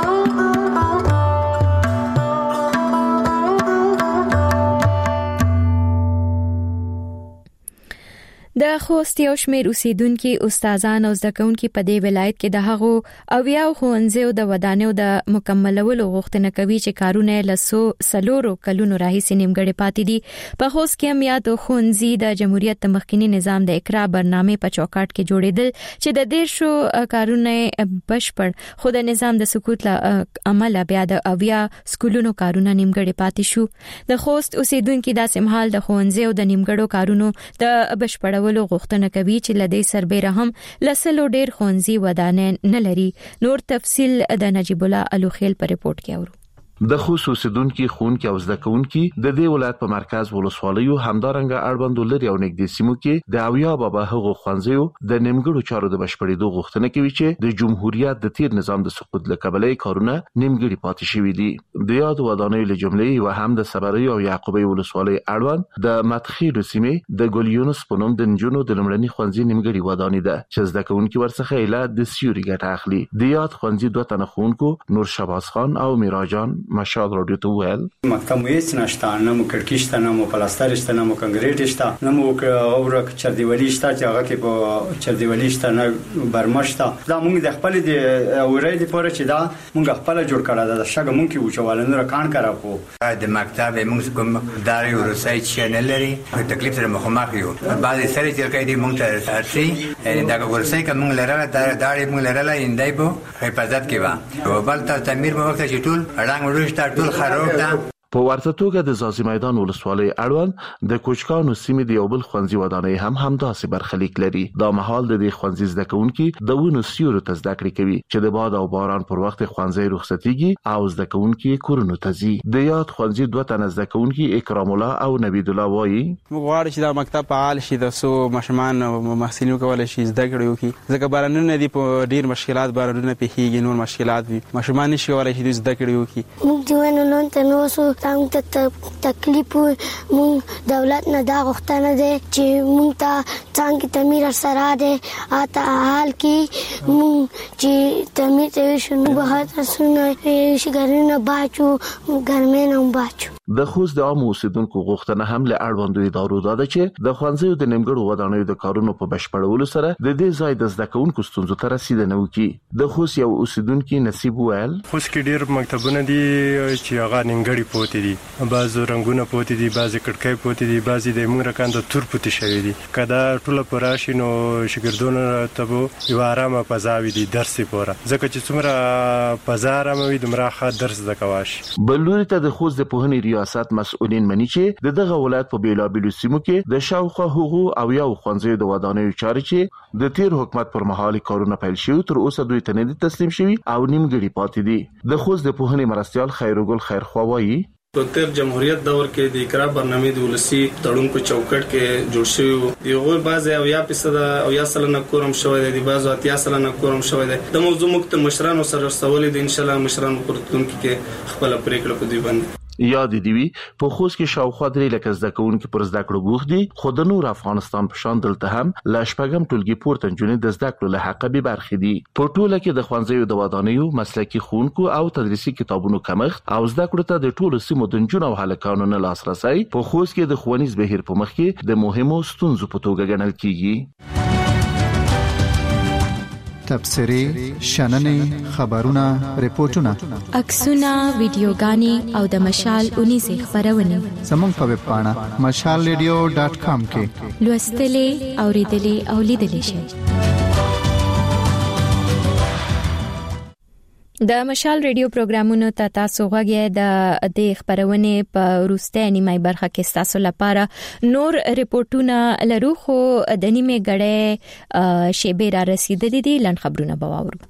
د خوست یو شمېر اوسیدونکو استادان او زده کوونکو په دې ولایت کې د هغو او یو ښوونځیو د ودانیو د مکملولو غوښتنه کوي چې کارونه لسو سلورو کلونو راهیسې نیمګړي پاتې دي. په خوست کې هم یاد خونځي د جمهوریت د مخکنی نظام د اقرا برنامه په چوکاټ کې جوړېدل چې د دیرشو کارونه بشپړ خو د نظام د سقوط له عمل بیا د اویا سکولونو کارونه نیمګړي پاتې شو. د خوست اوسیدونکو د سمحال د خونځیو د نیمګړو کارونو د بشپړ ولو غوښتنه کوي چې لدې سربېره هم لسلو ډېر خونځي ودانې نه لري. نور تفصيل د نجیب الله الوخیل په ریپورت کې اورو. د خصوصیدونکو خونکو او زده کوونکو د دې ولایت په مرکز ولسوالیو همدارنګه اړوندو لري او نږدې سیمو کې د اویا بابا هغو خونځیو د نیمګړو چارو د بشپړېدو غوښتنه کوي چې د جمهوریت د تیر نظام د سقوط له کبله کارونه نیمګړي پاتې شوي دي. د یاد ودانیو له جملې و هم د صبري او یعقوبي ولسوالۍ اړوند د متخیلو سیمې د ګلیونس په نوم د نجونو د لمړني خونځي نیمګړي ودانې ده چې زده کوونکو ورڅخه اله د سیوري ګټه اخلي. د یاد خونځي دوه تنه خونکو نور شباز خان او میراجان مشال رادیو ته ویل مکتب هیڅ نشته، نه مو کړکۍ شته، نه مو پلاستر شته، نه مو کنکریټ شته، نه مو اورک چردیوالي شته چې هغه کې په چردیوالي شته، نه برمه شته. دا موږ د خپل د اورې لپاره چې دا موږ خپل جوړ کړل دا شګه موږ کې وچواله نه کان کرا کو د مکتب موږ کوم داري ورسای چینل لري تکلیف سره مخامخ یو بعض سره چې کوي موږ ته ارسي دا ورسای کوم لره داري موږ لره اندای په حفاظت کې و او بل تر تعمیر په وخت چې ټول رنگ ورشته ټول خراب ده. په ورته توګه د زازي میدان ولسوالۍ اړوند د کوچکانو سیمې د یو بل خونځي ودانۍ هم همداسې برخلیک لري. دا مهال د دې خونځي زده کوونکي د ونو سیورو ته زده کړې کوي چې د باد او باران پر وخت خونځي رخصتيږي او زده کوونکي کورونو ته ځي. د یاد خونځي دوه تنه زده کوونکي اکرام الله او نبید الله وایي موږ غواړو چې دا مکتب فعال شي د سو مشمان او محصلینو کولای شي زده کړي وکړي ځکه بارانونه دي په ډیر مشکلات بارانونه پیږي نور مشکلات وي مشمان نشي کولای شي زده کړي وکړي. موږ ځوانو نن ته نو سو څنګه تکلیف مون دولت نه دا غوښتنه ده چې مونږ ته څنګه تعمیر سره ده اته حال کې مونږ چې تعمیر ته شنو به تاسو شي ګرنه باچو ګرمه نه باچو. د خوست د عام اوسیدونکو غوښتنه هم له اړوندو ادارو ده چې د خونځیو د نیمګړو ودانیو د کارونو په بشپړولو سره د دې ځای د زده کوونکو ستونزو ته رسیدنه وکړي. د خوست یو اوسیدونکو نصیب ویل خوست کې ډیر مکتبونه دي چې هغه نیمګړي پوتې دي، بعض رنگونه پوتې دي، بعض کټکۍ پوتې دي، بعض د موږ رکان د تور پوتې شوی دي. کدا ټول پراشي نو شګردونو ته یو آرامه فضاوي دي درس پوره ځکه چې څومره فضا آرامه وي دمره ښه درس زکواش. بلوري ته د خوست د پوهنې ریاست مسؤلین مني چې دغه ولایت په بیلابیلو سیمو کې د شاوخوا حقوق او یو خونځي د ودانیو چارې چې د تیر حکومت پر مهال کارونه پیل شوی تر اوسه دوی ته نه تسلیم شوی او نیمګړي پاتې دي. د خوست د پوهنې مرستيال خیرګل خیرخوا وایي په تیر جمهوریت دور کې د اقرا برنامه د ولسی تړون په چوکټ کې جوړ شوی دی. غوړ باز او یا فیصد او یا سلنه کورم شوی دی، باز او یا سلنه کورم شوی دی. د موضوع مخت مشرانو سره سوالې د ان شاء الله مشرانو پرتونکو کې خپل پریکړه په دی باندې یاد دی وی په خوست کې شاوخوا درې لکه زده کوونکو پر زده کړو بوخ دي خو د نور افغانستان په شان دلته هم لا شپږم ټولګي پورته جنې د زده کړو له حق به برخې دي. په ټوله کې د خوانځیو د ودانیو مسلکي خونکو او تدریسي کتابونو کمښت او زده کړو ته د ټولو سیمو د جنونو او هلکانو نه لاسرسي په خوست کې د خوانیز بهیر په مخ کې د مهمو ستونزو په توګه ګڼل کیږي. تبصرې، شننې، خبرونه، ریپورتونه، عکسونه، ویډیوګانې او د مشال اونیزه خبرونه زموږ په ویب پاڼه مشال ریډیو ډاټ کام کې لوستلې، اوریدلې او لیدلې شئ. د مشال ریډیو پروګرامونو ته تاسو غوږی د د خبرونه په روسته نیمه برخه کې تاسو لپاره نور ریپورتونه لرو خو د نیمه غړې شیبه را رسیدلې دي لن خبرونه بواورو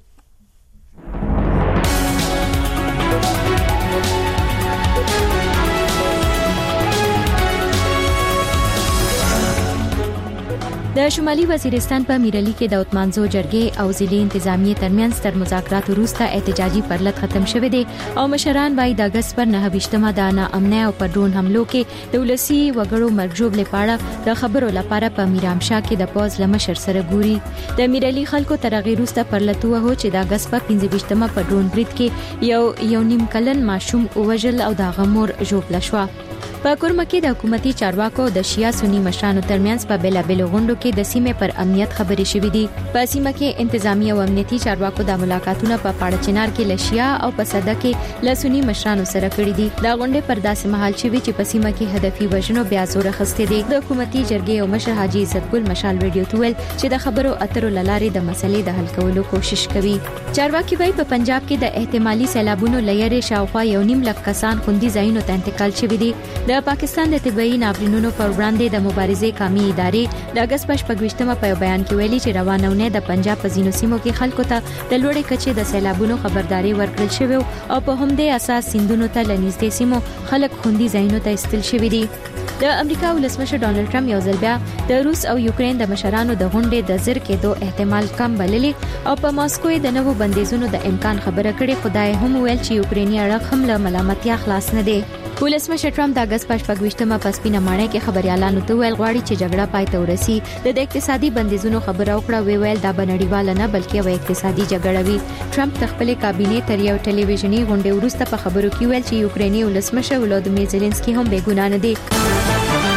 د شمالي وزیرستان په میرلی کې د اتمانزو جرګې او ضلعي انتظامیه ترمنځ تر مذاکرات وروسته احتجاجي پرلط ختم شوه دي او مشران باید د اگست پر نه ویشتمه د نا امنه او پر ډرون حملو کې د ولسی وګړو مرجوب لپاره د خبرو لپاره په میرامشاه کې د پوز لمشر سره ګوري د میرلی خلکو تر غیر وروسته پرلط وه چې د اگست په پنځه ویشتمه پر ډرون برید کې یو یو نیم کلن ماشوم وژل او د غمور جوړ لشوا په کورمه کې د حکومتي چارواکو د شیا سنی مشرانو ترمنځ په بیلا بیل غونډو کې د سیمې پر امنیت خبرې شوې دي په سیمه کې انتظامی او امنیتي چارواکو د ملاقاتونو په پاړه چنار کې لشیا او په صده کې لسنی مشرانو سره کړې دي دا غونډې پر داسې مهال شوې چې په سیمه کې هدفي وژنو بیا زور اخستې دي د حکومتي جرګې او مشر حاجی عزت ګل مشال ریډیو تویل چې د خبرو اترو لارې د مسلې د حل کولو کوشش کوي چارواکي وایي په پنجاب کې د احتمالي سیلابونو لړۍ شاوخوا یو نیم لک کسان خوندي ځایونو ته انتقال شوي دي د پاکستان د طبي ناورینونو پر وړاندې د مبارزې قومي ادارې د اگست پښپګوشتمه په بیان کې ویلي چې روانونه د پنجاب په ځینو سیمو کې خلکو ته د لوړې کچې د سیلابونو خبرداري ورکړل شوې او په همدې اساس سیندونو ته لنیزدې سیمو خلک خوندي ځایونو ته استل شوي دي د امریکا ولسمشر ډانلډ ټرمپ یو ځل بیا د روس او یوکرين د مشرانو د غونډې د زر کېدو احتمال کم بللې او په ماسکو د نوو بندیزونو د امکان خبره کړې خدای هم ویل چې یوکريني اړخ هم له ملامتیا خلاص نه دي ولسمشر ټرمپ د اگست پښپګوشتمه په سپینه ماڼۍ کې خبريالانو ته ویل غواړي چې جګړه پای ته ورسي د اقتصادي بندیزونو خبره وکړه وی ویل دا بنړیواله نه بلکې یو اقتصادي جګړه وي ټرمپ خپل کابینه تر یو ټلویزیونی غونډې وروسته په خبرو کې ویل چې یوکريني ولسمشر ولودیمیر زيلنسکي هم بې ګناه نه دي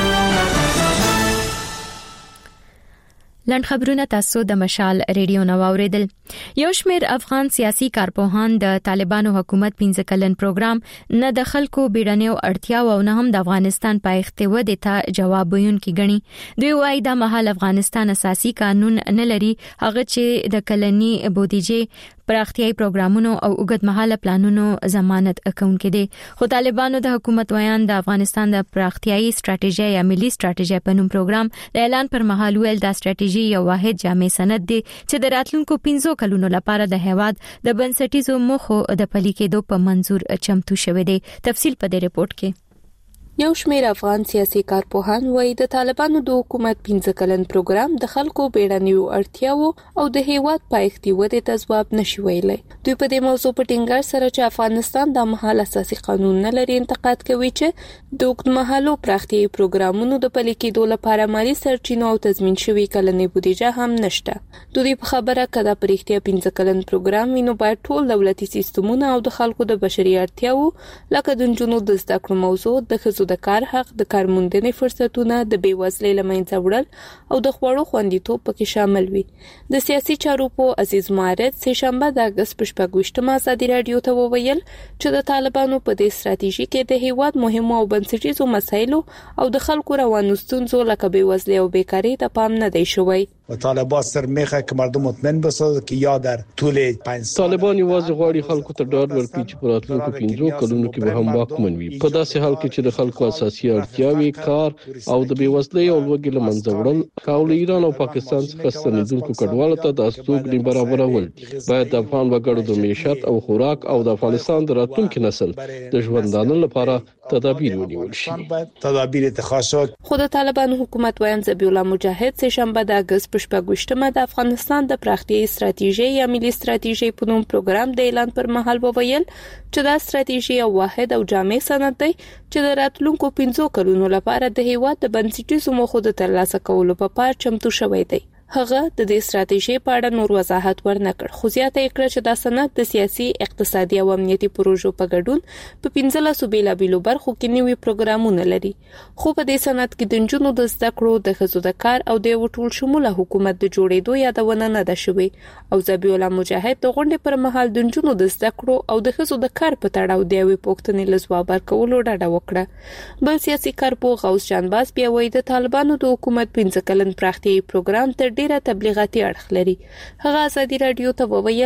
لند خبرونه تاسو د مشال ریډیو نو اوریدل یو شمېر افغان سیاسي کارپوهان د طالبانو حکومت پنځه کلن پروګرام نه د خلکو بیړنیو اړتیاو او نه هم د افغانستان پایښت ودی ته جواب ویونکي غني دوی وايي د مهال افغانستان اساسي قانون نه لري هغه چې د کلنی بودیجې پراختیاي پروګرامونو او اوږد مهاله پلانونو ضمانت کوونکي دي خو طالبانو د حکومت ویان د افغانستان د پراختیاي ستراتیژي یا ملي ستراتیژي په نوم پروګرام د اعلان پر مهال ویل د ستراتیژي یو واحد جامع سند دی چې د راتلونکو پنځو کلونو لپاره د هیواد د بنسټیزو موخو د پلي کېدو په منظور چمتو شوی دی تفصیل په دې رپورت کې یو شمېر افغان سیاسي کارپوهان وایي د طالبانو د حکومت پنځه کلن پروګرام د خلکو بیړنیو اړتیاو او د هیواد پایښتي ودې ته ځواب نشي ویلای دوی په دې موضوع په ټینګار سره چې افغانستان د مهال اساسي قانون نه لري انتقاد کوي چې د اوږدمهالو پراختیايي پروګرامونو د پلي کېدو لپاره مالي سرچینو او تضمین شوی کلنې بودیجه هم نشته دوی په خبره کده پرېختیا پنځه کلن پروګرام وینو باید ټول دولتي سیستمونه او د خلکو د بشري اړتیاو لکه د جنونو د زده کړو موضوع د د کار حق د کارموندنې فرصتونه د بیوزلۍ لمنځه وړل او د خوړو خوندیتوب پکې شامل وي د سیاسي چارو په عزیز معرض سه شنبه د اگست پښپګوشتمه ازادي رادیو ته وویل چې د طالبانو په دې ستراتیژي کې د هیواد مهمو او بنسټیزو مسایلو او د خلکو روانو ستونزو لکه بیوزلۍ او بیکاری ته پام نه دی شوی و طالبان سر میخه که مردم مطمئن بسازه که یا در طول پنج سال طالبان یوازې غواړي خلکو ته ډاډ ورکړي چې په راتلونکو پنځو کلونو کې به هم واکمن وي په داسې حال کې چې د خلکو اساسي اړتیاوې کار او د بیوزلۍ او لوږې له منځه وړل او له ایران او پاکستان څخه ستنېدونکو کډوالو ته د استوګنې برابرول باید د افغان وګړو د معیشت او خوراک او د افغانستان د راتلونکي نسل د ژوندانه لپاره تدابیر ونیول شي تدابیر اتخاذ شو خو د طالبانو حکومت ویان ذبیح الله مجاهد سه شنبه د اگست پښپګوشتمه د افغانستان د پراختیايي ستراتیژي یا ملي ستراتیژي په نوم پروګرام د اعلان پر مهال وویل چې دا ستراتیژي یو واحد او جامع سند دی چې د راتلونکو پنځو کلونو لپاره د هیواد د بنسټیزو موخو د ترلاسه کولو په پار چمتو شوی دی هغه د دې ستراتیژي په اړه نور وضاحت ورنکړ خو زیاته کړ چې دا سند د سیاسي اقتصادي او امنیتي پروژو په ګډون په پنځلسو بیلابیلو برخو کې نوي پروګرامونه لري خو په دې سند کې د جنونو د زده کړو د ښځو د کار او د ټول شموله حکومت د جوړېدو یادونه نه ده شوې او ذبیح الله مجاهد د غونډې پر مهال د جنونو د زده کړو او د ښځو د کار په تړاو د یوې پوښتنې لزواب ورکولو ډاډه وکړه بل سیاسي کارپوه غوث جانباز بیا وایي د طالبانو د حکومت پنځه کلن پراختیايي پروګرام تر ډیره تبلیغاتي اړخ لري هغه ازادي رادیو ته وویل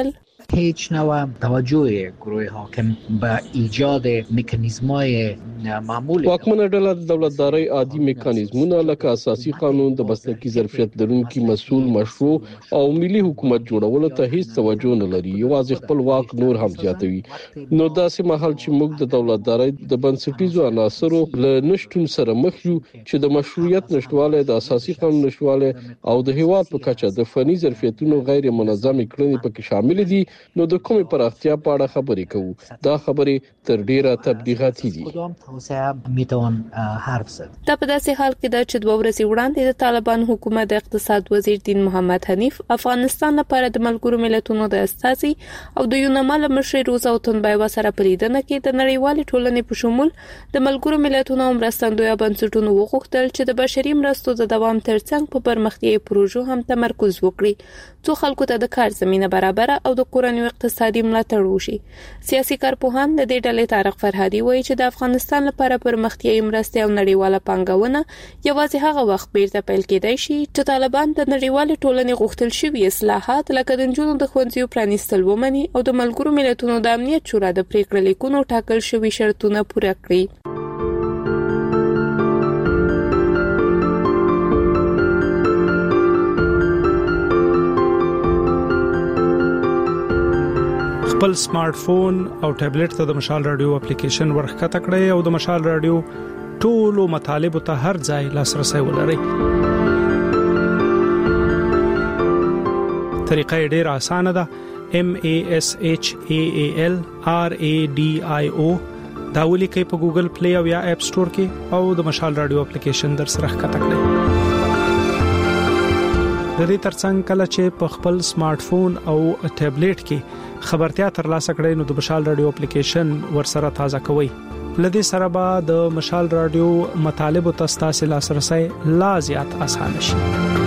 هیچ نوع توجه گروه حاکم به ایجاد مکانیزم‌های معمول واکمنه ډله د دولتداري عادي میکانیزمونه لکه اساسي قانون د مسلکي ظرفیت لرونکي مسؤل مشروع او ملي حکومت جوړولو ته هیڅ توجه نه لري، یوازې خپل واک نور هم زیاتوي. نو داسې مهال چې موږ د دولتداري د بنسټیزو عناصرو له نشټون سره مخ یو چې د مشروعیت نشټواله، د اساسي قانون نشټواله او د هیواد په کچه د فني ظرفیتونو غیر منظم کړنې پکې شامل دي، نو د کومې پراختیا په اړه خبرې کوو. دا خبرې تر ډیره تبلیغاتي دي. دا په داسې حال کې ده چې دوه ورځې وړاندې د طالبان حکومت د اقتصاد وزیر دین محمد حنیف افغانستان لپاره د ملګرو ملتونو د استازي او د یونامال مشر روزا وطنبایوا سره په لیدنه کې د نړیوال ټولنې په شمول د ملګرو ملتونو مرستندوی بنسټونو وغوښتل چې د بشري مرستو د دوام ترڅنګ په پرمختیايي پروژو هم تمرکز وکړي، څو خلکو ته د کار زمينه برابر او د کورنۍ اقتصادي ملاتړ وشي. سیاسي کارپوهان د دې ډلې طارق فرهادي وایي چې د افغانستان لپاره پرمختیايي مرستې او نړیواله پانګونه یوازې هغه وخت بیرته پیل کېدای شي چې طالبان د نړیوال ټولنې غوښتل شوی اصلاحات لکه د نجونو د ښوونځیو پرانیستل ومني او د ملګرو ملتونو د امنیت شورا د پریکړې لیکونو ټاکل شوی شرطونه پوره کړي. خپل سمارټ فون او ټابلیټ ته د مشال رادیو اپلیکیشن ورخکته کړئ او د مشال رادیو ټولو مطالبه ته هر ځای لاسرسي ولرئ. طریقه ډیره اسانه ده. M A S H A A L R A D I O دا ولیکئ په ګوګل پلی او یا اپ سٹور کې او د مشال رادیو اپلیکیشن در سره ښکته کړئ. د دې ترڅنګ کله چې په خپل سمارټ فون او ټابلیټ کې خبرتیا ترلاسه کړئ نو د مشال رادیو اپلیکیشن ورسره تازه کوئ. لدې سره به د مشال رادیو مطالب او تاسو لاسرسي لا زیات اسانه شي.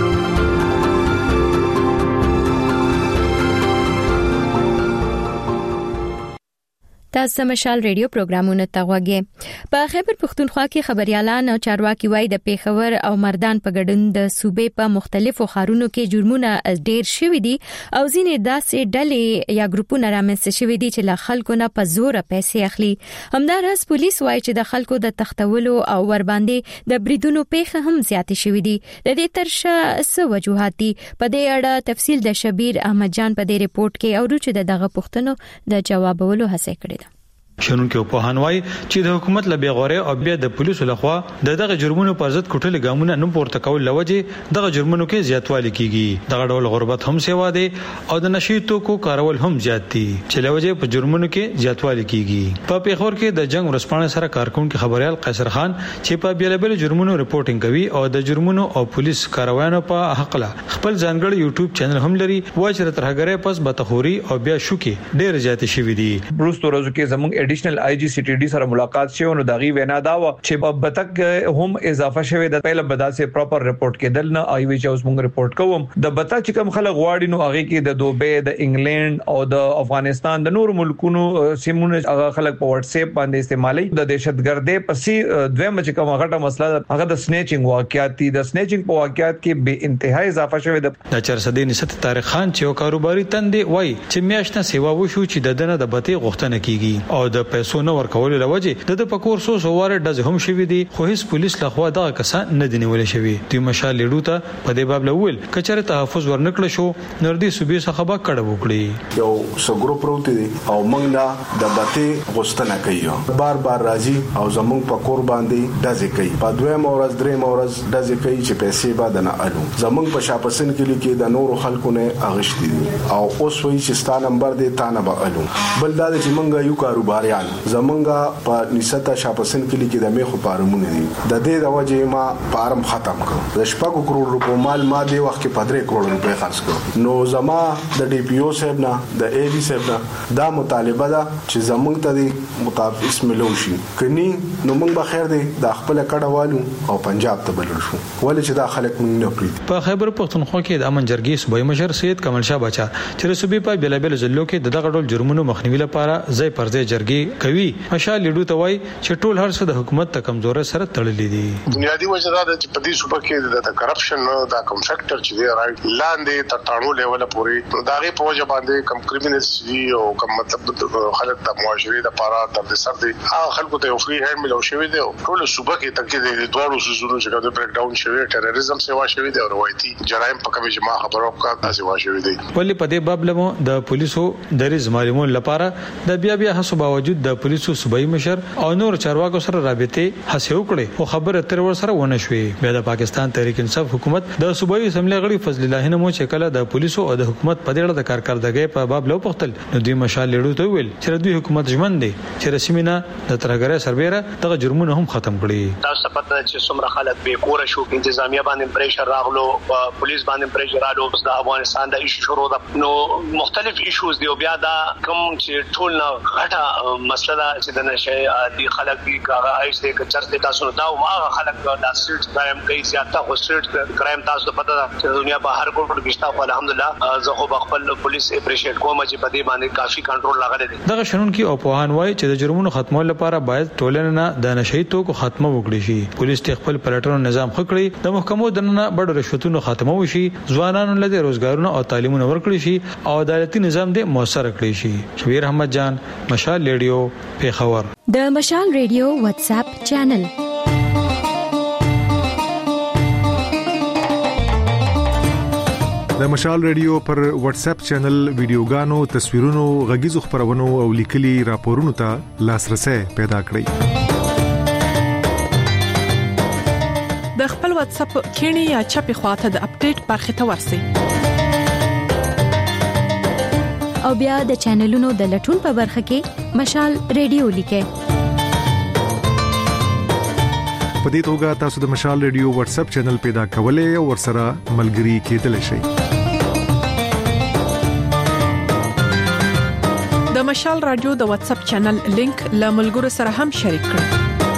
تاسو مشال ریډیو پروګرامونه تاوګه. په خیبر پختونخوا کې خبريالان او چارواکي وای د پیښور او مردان په ګډون د صوبې په مختلفو ښارونو کې جرمونه ډېر شوي دي او ځینې داسې ډلې یا ګروپونه رامنځته شوي دي چې له خلکو نه په زور پیسې اخلي. همدارس پولیس وای چې د خلکو د تختولو او ور باندې د بریدونو پیښه هم زیاتې شوي دي. د دې ترشا څه وجوهات دي؟ په دې اړه تفصیل د شبیر احمد جان په دې ریپورت کې او چې دغه پوښتنو د جوابولو هڅه کړې ده. شنونکو په هنوای چې د حکومت له بیغوري او بیا د پولیسو لخوا د دغه جرمونو پر ضد کوټل ګامونه نه پورته کول لوجه دغه جرمونو کې زیاتوالی کیږي. دغه ډول غربت هم سیوا دي او د نشي توکو کارول هم زیات دي چې لوجه په جرمونو کې زیاتوالی کیږي. په پیښور کې د جنگ ورسپانه سره کارکونکو خبريال قیصر خان چې په بیلابل جرمونو ریپورتینګ کوي او د جرمونو او پولیس کاروانو په حق له خپل ځانګړی یوټیوب چینل هم لري. وایي چې ترهګره پس بتخوري او بیا شوکي ډېر زیات شوي دي. بروستو روزو کې زموږ ایډیشنل آی جی سی ټي ډي سره ملاقات شو نو دغه وینا دا و چې په بتک هم اضافه شوه د پهله بداسه پراپر ریپورت کېدل نه آی وی چې اوس موږ ریپورت کوم د بتا چې کوم خلک غواړي نو هغه کې د دوبه د انګلند او د افغانستان د نور ملکونو سیمونه هغه خلک په واتس اپ باندې استعمالي د دهشتګردۍ پسې دویم چې کوم غټه مسله هغه د سنیچینګ واقعیت دي. د سنیچینګ په واقعیت کې به انتهای اضافه شوه. د چرسدي نسبت طارق خان چې کاروباري تندې وای چې میاشتنه سیوا وشو چې د دنه د بته غوښتنه کیږي او د پیسو نه ورکول لوجه د پکور سو سواره د هم شوی دي خو هیڅ پولیس لخوا دا کسان نه دی نیول شوی. د مشال لیډو ته په دې باب لول کچره تحفظ ورنکړ شو نردي صوبې څخه با کړه وکړي. یو سګرو پروت دي او موږ نه د بته غوښتنه کوي بار بار راځي او زموږ پکور باندې دځې کوي. په دوه مورز درې مورز دځې کوي چې پیسې بعد نه الو. زموږ په شاپسن کې لیکي د نورو خلکو نه اغشتي دي او اوس وایي چې ستا نمبر دې تا نه به الو. بل دا چې موږ یو کاروباریان زمونږه په نستا شاپسن کې لیکي د میخو پارمونه دي. د دې د وجه ما پارم ختم کړ. د شپږ کروڑ روپو مال ما دی وخت کې پدری کروڑ روپے خرڅ کړ. نو زما د ډي پی او صاحب نه د ای بي صاحب نه دا مطالبه ده چې زمونږ ته د مطابق اسم لوشي کني نو موږ به خیر دی د خپل کډوالو او پنجاب ته بلل شو ولې چې دا خلک موږ نه پریږدي. په خیبر پختونخوا کې د امن جرګې صوبایي مشر سید کمال شاه بچا چې صوبې په بیلابل ضلعو کې دغه ډول جرمونو مخنیوي لپاره ځای پر ځای جرګې کارکړګي کوي. مشال لیډو ته وای چې ټول هر څه د حکومت ته کمزوري سره تړلې دي. بنیادی وجه دا چې په دې صوبه کې د کرپشن دا کوم سېکټر چې دی راځي لاندې تر ټاڼو لیول پورې داغه په وجه باندې کم کریمینلز دي او کم مطلب خلک د معاشري د پاره د سر دي هغه خلکو ته فری هاند ملو شوی دی. ټول صوبه کې تکي د دوړو سوزونو چې د بریک ډاون شوی ټیرریزم سیوا شوی دی او روایتي جرایم په کومه جما خبرو کا تاسو واشوي دي. ولې په دې باب لمو د پولیسو د ریز معلومات لپاره د بیا بیا هڅو باوجود د پولیسو صوبایي مشر او نور چارواکو سره رابطه هڅه وکړي او خبره تر ور سره ونه شوې. بیا د پاکستان تحریک انصاف حکومت د صوبایي اسمبلی غړي فضل الله نمو چې کله د پولیسو او د حکومت په ډېر د کارکړدګۍ په باب لو پختل نو دوی مشال لیډو ته ویل چې دوی حکومت ژمن دي چې رسمینا د ترګره سربېره دغه جرمونه هم ختم کړي. تاسو پته چې څومره خلک به کور شو انتظامیه باندې پریشر راغلو پولیس باندې پریشر راغلو د افغانستان د ایشو شروع ده نو مختلف ایشوز دی او بیا دا کوم چې ټول نه غټه مسله چې د نشه دي خلک دي کاغه ایس دې کچر دې تاسو دا او هغه خلک د سټ کرایم کوي زیاته خو سټ کرایم تاسو پته ده چې دنیا په هر ګوټ کې شته. الحمدلله زه خو خپل پولیس اپریشیټ کوم چې په دې باندې کافي کنټرول لاغله دي. دغه شنن کې او پوهان وایي چې د جرمونو ختمولو لپاره باید ټولنه نه د نشئی توکو ختمه وکړي شي. پولیس ته خپل پلټنو نظام خکړي د محکمو دننه بډ رشوتونو ختمه وشي ځوانانو لدې روزګارونه او تعلیمونه ورکړي شي او عدالتي نظام دې موثر کړي شي. شبیر احمد جان مشال ریډیو پیښور. د مشال ریډیو واتس اپ چینل د مشال ریډیو پر واتس اپ چینل ویډیوګانو تصویرونو غږیزو خبرونو او لیکلي راپورونو ته لاسرسي پیدا کړئ. د خپل واتس اپ کینی یا چپی خواته د اپډیټ برخه ته ورسئ او بیا د چینلونو د لټون په برخه کې مشال ریډیو لیکئ. په دې توګه تاسو د مشال ریډیو واتس اپ چینل پیدا کولای او ورسره ملګري کېدلی شئ. د مشال رادیو د واتس اپ چینل لینک له ملګرو سره هم شریک کړئ.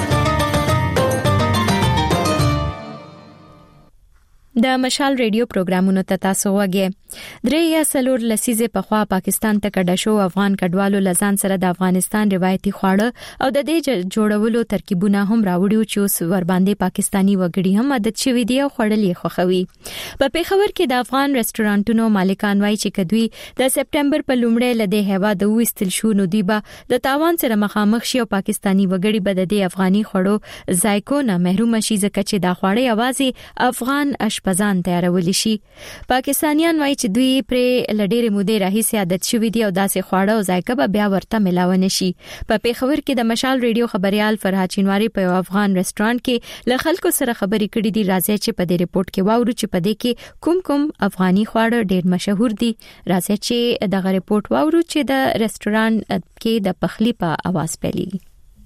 د مشال ریډیو پروګرامونو ته تاسو وګورئ. درې یا څلور لسیزه په خوا پاکستان ته کډه شو افغان کډوالو لزان سره د افغانستان روایتي خواړه او د دې جوړولو ترکیبونه هم راوړیو چې ور باندې پاکستانی وګړي هم عادت شوي دي او خړلې خوخوي. په پیښور کې د افغان ریسټورانټونو مالکان وایي چې کدوې د سپټمبر په لومړۍ لده هوا د وستل شو نو دی به د تاوان سره مخامخ شي او پاکستانی وګړي به د افغاني خړو ذایقو نه محروم شي ځکه چې دا خواړه یوازې افغان اشپزان تیارول شي. پاکستانیان وایي چې دوی پر لډېره مودې راهیسې عادت شوي دي او داسې خواړه او ذایقه به بیا ورته ملاو نشي. په پیښور کې د مشال ریډیو خبريال فرحات چینواری په افغان ریسټورانټ کې له خلکو سره خبرې کړې دي. راځي چې په دې ریپورت کې واورو چې په دې کې کوم کوم افغاني خواړه ډېر مشهور دي. راځي چې دغه ریپورت واورو چې د ریسټورانټ کې د پخلی په आवाज پیلېږي.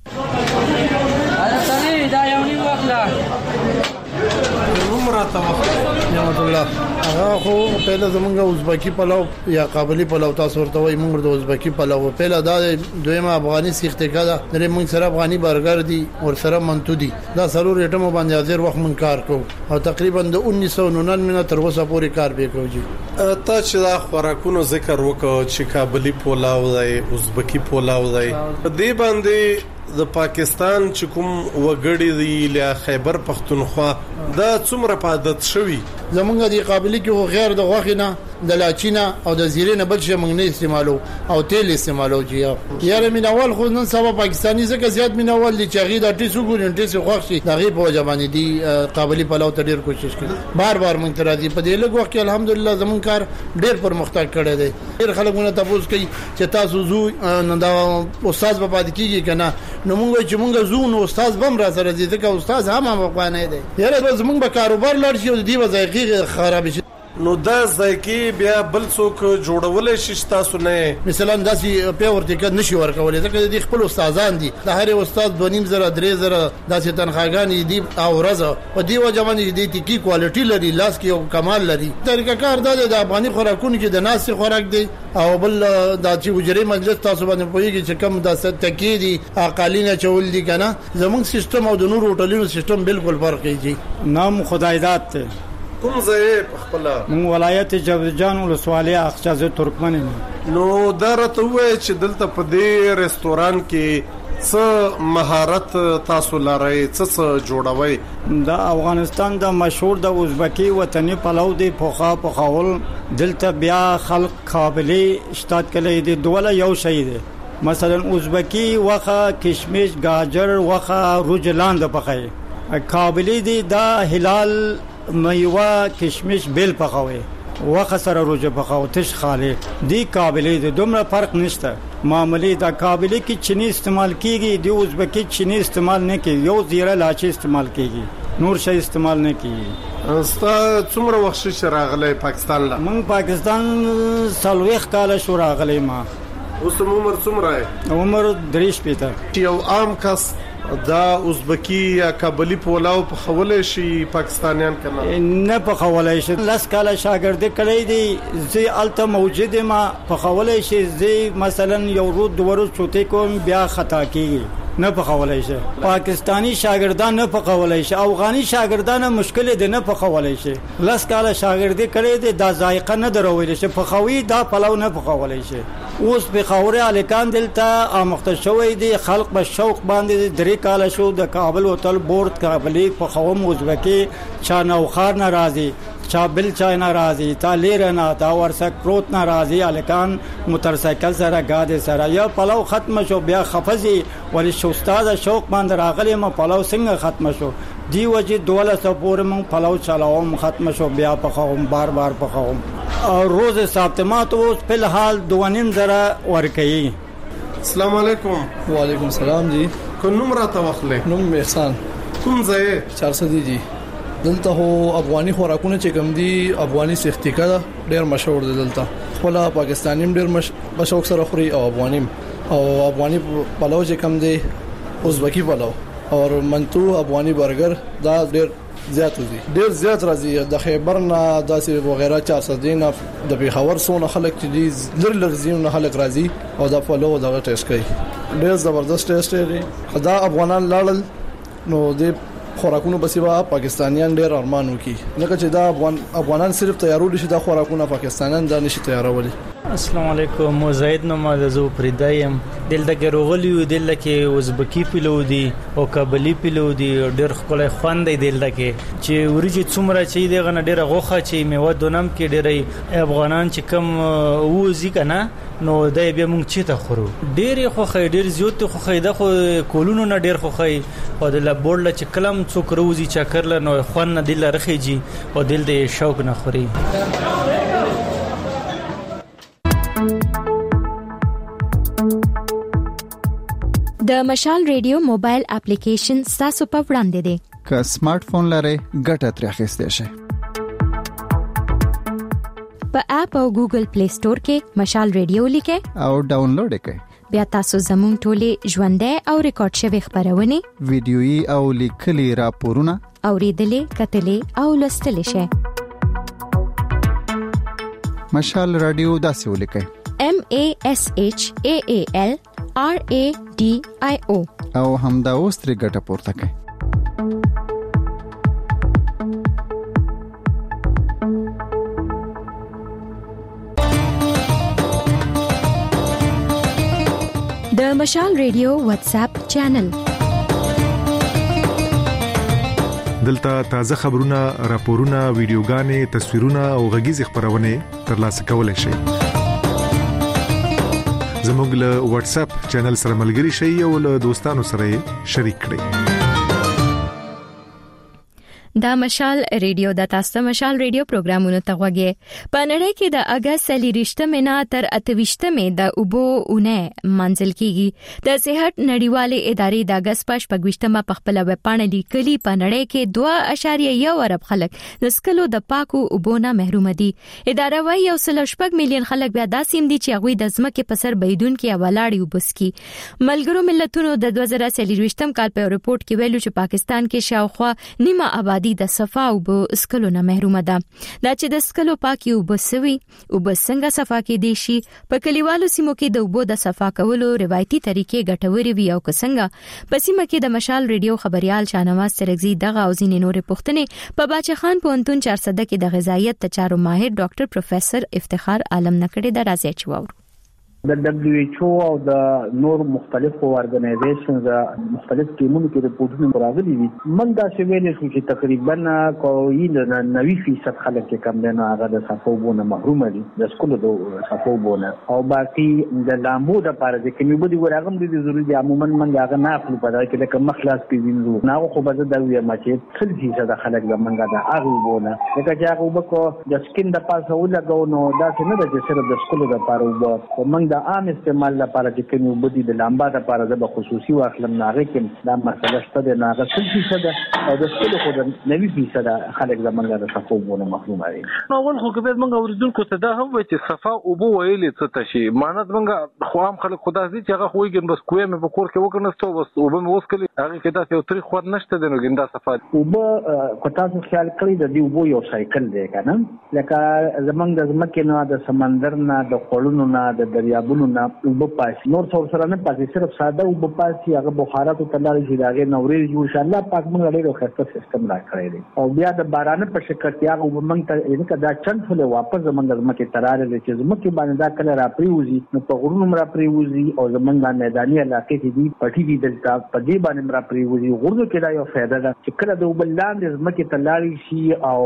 دا یو نیو وخت عمره توخت نعمت الله هغه خو پهله زمونږ ازبکی پلاو یا قابلی پلاو تاسو ورته وای موږ د ازبکی پلاو پهله دا دویمه افغاني سیخته کده درې موږ سره افغاني برګر دي ور سره منتو دي دا سرور ایټم باندې حاضر وخت من کار کو او تقریبا د انیس سو ننانوي تر اوسه پورې کار به کوي. تا چې دا خوراکونو ذکر وکړو چې قابلی پلاو دی ازبکی پلاو دی دې باندې د پاکستان چې کوم وګړي دی له خیبر پختونخوا دا څومره پادت شوی زمونږ دی قابلیت کې غیر د غوښنه د لاچینه او د زیره نه بل شي موږ نه استعمالو او تیل استعمالو چې یاره من اول خو نن سبا پاکستانی زکه زیات من اول دي چې غي د ټیسو ګورین ټیسو خوښي دغه په وجبانی دي قابلیت په لو ته ډیر کوشش کړي بار بار موږ تر دې په دې لږ وخت کې الحمدلله زمون کار ډیر پرمختګ کړی دی. ډیر خلکونه تاسو کوي چې تاسو زو نن دا استاد په پاد کېږي کنه نو موږ چې موږ زو نو استاد بم را سره دي ځکه استاد هم هم وقانه دی یاره زمون به کاروبار لړ شي او دی وظایقي خراب شي نو دا ځکه بیا بل څوک جوړول شي تاسو نه مثلا داسې په ورته کې نشي ورکولې ځکه د خپل استادان دي د هر استاد دوه نیم زره درې زره داسې تنخواګانې دي او ورځ په دی وجه باندې د ټیکی کوالټي لري لاس کې او کمال لري طریقه کار د افغاني خوراکونو کې د ناس خوراک دي او بل د چې وجري مجلس تاسو باندې پويږي چې کم د ستکی دي اقالینه چول دي کنه زموږ سیستم او د نور هوټلونو سیستم بالکل فرق کوي. نام خدایداد کوم ځای په خپل من ولایت جوزجان ولسوالۍ اقصی ترکمن نو دا راته وای چې دلته په دې ریستوران کې څه مهارت تاسو لرئ څه جوړوي د افغانستان د مشهور د ازبکی وطني پلو دی پوخا پخاول دلته بیا خلق قابلی اشتاد کړي دي دوله یو شی دی مثلا ازبکی وخه کشمش گاجر وخه روجلان د پخای قابلی دی دا هلال میوه کشمش بیل پخوي وخه سره روجه پخاو تش خاله دی قابلی دی دومره فرق نشته معمولی دا قابلی کی چینی استعمال کیږي دی ازبکی چینی استعمال نه کوي یو زیره لاچی استعمال کیږي نور شی استعمال نه کیږي استا څومره وخت شي راغلی پاکستان لا من پاکستان سلويخ کال شو راغلی ما اوس عمر څومره عمر دریش پیته یو عام کس دا ازبکی یا کابلی پولاو په خوله شي پاکستانیان کنه نه په خوله شي لاس کاله شاګرد کړی دی زی الته موجود ما په خوله شي زی مثلا یو رود دورو چوتې کوم بیا خطا کیږي نه په خوله شي پاکستانی شاګردان نه په خوله شي افغاني شاګردان مشکل دي نه په خوله شي لاس کاله شاګرد کړی دی دا ذایقه نه دروي شي په خوي دا پلو نه په خوله شي اوس په خوره الکان دلته امخته شوې دي خلق په شوق باندې درې کال شو د کابل هوتل بورډ کابلی په خوم ازبکی چا نوخار ناراضي چا بل چا ناراضي تا لیر نه تا ورسک پروت ناراضي الکان موټرسایکل سره گاډي سره یا پلو ختم شو بیا خفزي ولی شو استاد شوق باندې راغلی ما پلو څنګه ختم شو دی وجه دوله سپور مون پلو چلاوم ختم شو بیا په خوم بار بار په خوم او روز ساعتمات اوس په الحال دوانین زره ورکي السلام علیکم وعلیکم السلام جی کوم نوم راته واخلې نوم احسان کوم ځای چار سو دی جی دلته هو افغاني خوراکونه چې کوم دي افغاني سختیکا ډیر مشهور دي دلته خپل پاکستانیم ډیر مشهور سره خوري او افغانیم او افغاني پلو چې کوم دي ازبکی پلو او منتو افغاني برګر دا ډیر زیات دي ډیر زیات راځي د خیبر نه داسې وغیرہ چار سو دین د پیښور سونه خلک چې دي لر لرزین نه خلک راځي او د فلو د ټیسټ کوي ډیر زبردست ټیسټ دی خدا افغانان لاړل نو د خوراکونو بسیوا پاکستانیان ډیر ارمانو کی لکه چې دا افغان افغانان صرف تیارول شي د خوراکونو پاکستانیان دا نشي تیارول السلام علیکم مزید نو مازو پردایم دلته کې روغلیو دلته کې ازبکی پلو دي او کابلی پلو دي ډیر خپل خوان دی دلته کې چې ورجی څومره چې دغه نه ډیره غوخه چې میوه دونم کې ډیره افغانان چې کم ووزي کنه نو دای به مونږ چې ته خورو ډیر خو خې ډیر زیات خو خې د خو کولونو نه ډیر خو خې او د لبورل چې کلم څوک روزي چکرل نو خوان نه دل رخیږي او دل دې شوق نه خوري د مشال ریډیو موبایل اپلیکیشن تاسو په وړاندې دی که سمارټ فون لرئ ګټه ترې اخیستئ شئ په اپ او ګوګل پلی سٹور کې مشال ریډیو لیکئ او ډاونلوډ کړئ بیا تاسو زموږ ټولې ژوندۍ او ریکارډ شوی خبرونه ویډیويي او لیکلي راپورونه اوریدلې کتلې او لوستلې شئ مشال رادیو داسې ولیکئ M A S H A A L R A D I O او همدا اوس ترې ګټه پورته کړئ د مشال ریډیو واتس اپ چینل دلته تازه خبرونه راپورونه ویډیوګانې تصویرونه او غږیز خبرونه ترلاسه کولای شئ زموږ له واتس اپ چینل سره ملګري شئ او له دوستانو سره شریک کړئ دا مشال ریډیو د تاسو مشال ریډیو پروګرامونو ته غوږی په نړۍ کې د اگست سلیریشتمه نه تر اتويشتمه د اوبو اونه منځل کیږي د صحت نړیوالې ادارې د اگست پښ پګوشتمه په خپل ویب پاڼه لیکلي په نړۍ کې دوه اعشاریه یو ارب خلک د سکلو د پاکو اوبو نه محروم دي اداره وايي یو سل شپږ میلیون خلک بیا داسیم دي چې هغه د ځمکې په سر بيدون کې ولاړی وبسکي ملګرو ملتونو د دوه زره سلیریشتم کال په ریپورت کې ویلو چې پاکستان کې شاوخوا نیمه آبادی آبادی د صفا او به اسکلو نه محروم ده دا چې د اسکلو پاکي او بسوي او بسنګ صفا کې دي شي په کلیوالو سیمو کې د اوبو د صفا کولو روایتي طریقې ګټوري وي او کسنګ په سیمه کې د مشال ریډیو خبريال شاهنواز ترغزي دغه او ځینې نورې پوښتنې په باچا خان پونتون چار صد کې د غذایت ته چارو ماهر ډاکټر پروفیسور افتخار عالم نکړي د راځي چوور د دبليو ایچ او او د نور مختلفو ارګنایزیشنز مختلف ټیمونو کې رپورټونه راغلي دي من دا چې ویل شو چې تقریبا کوی د نوي فیصد خلک کې کم نه هغه د صفوبونه محروم دي د سکولو د صفوبونه او باقي د لامبو د پاره چې کومې بده ورغم دي ضروري دي عموما من هغه نه خپل په دا کې د کوم خلاص پیوینځو نه خو به دا ویه ما چې څل فیصد خلک زمونږ د هغه بونه لکه چې هغه وبکو د سکین د پاسه ولګو نو دا څه نه د صرف د سکولو د پاره وبو من د عام استعمال لپاره چې کومو بدی د لامبا لپاره د خصوصي واخلم ناغه کې دا مسله شته د ناغه څه فیصد او د سکول خو د نوي فیصد خلک زمونږ د صفوبونه محروم دي نو ول خو کې موږ اوریدونکو ته دا هم وایي چې صفا او بو ویلې څه تشي مانه موږ خو هم خلک خدا دې چې هغه خوېګن بس کوی مې په کور کې وکنهستو بس او به مې وسکلي هغه کې دا یو تاریخ خو نشته د نو ګندا صفا او به کو تاسو خیال کړی د دې وبو یو سایکل دی کنه لکه زمونږ د ځمکې نه د سمندر نه د خړونو نه د دریابونو وب پاسي نور څور سره نه پاسي صرف ساده وب پاسي هغه بخارات او تلل شي داغه نورې جو ان شاء الله پاک موږ ډېر خسته سیستم را کړی دی او بیا د باران په شکل کې هغه وبمنګ ته ان کدا چند فله واپس زمونږ زمکه تراره چې زمکه باندې دا کله را پریوزي نو په غرونو را پریوزي او زمونږ میداني علاقې کې دي پټي دي دلته په دې باندې را پریوزي غرونو کې دا یو فائدہ ده چې کله د وبلاند زمکه تلل شي او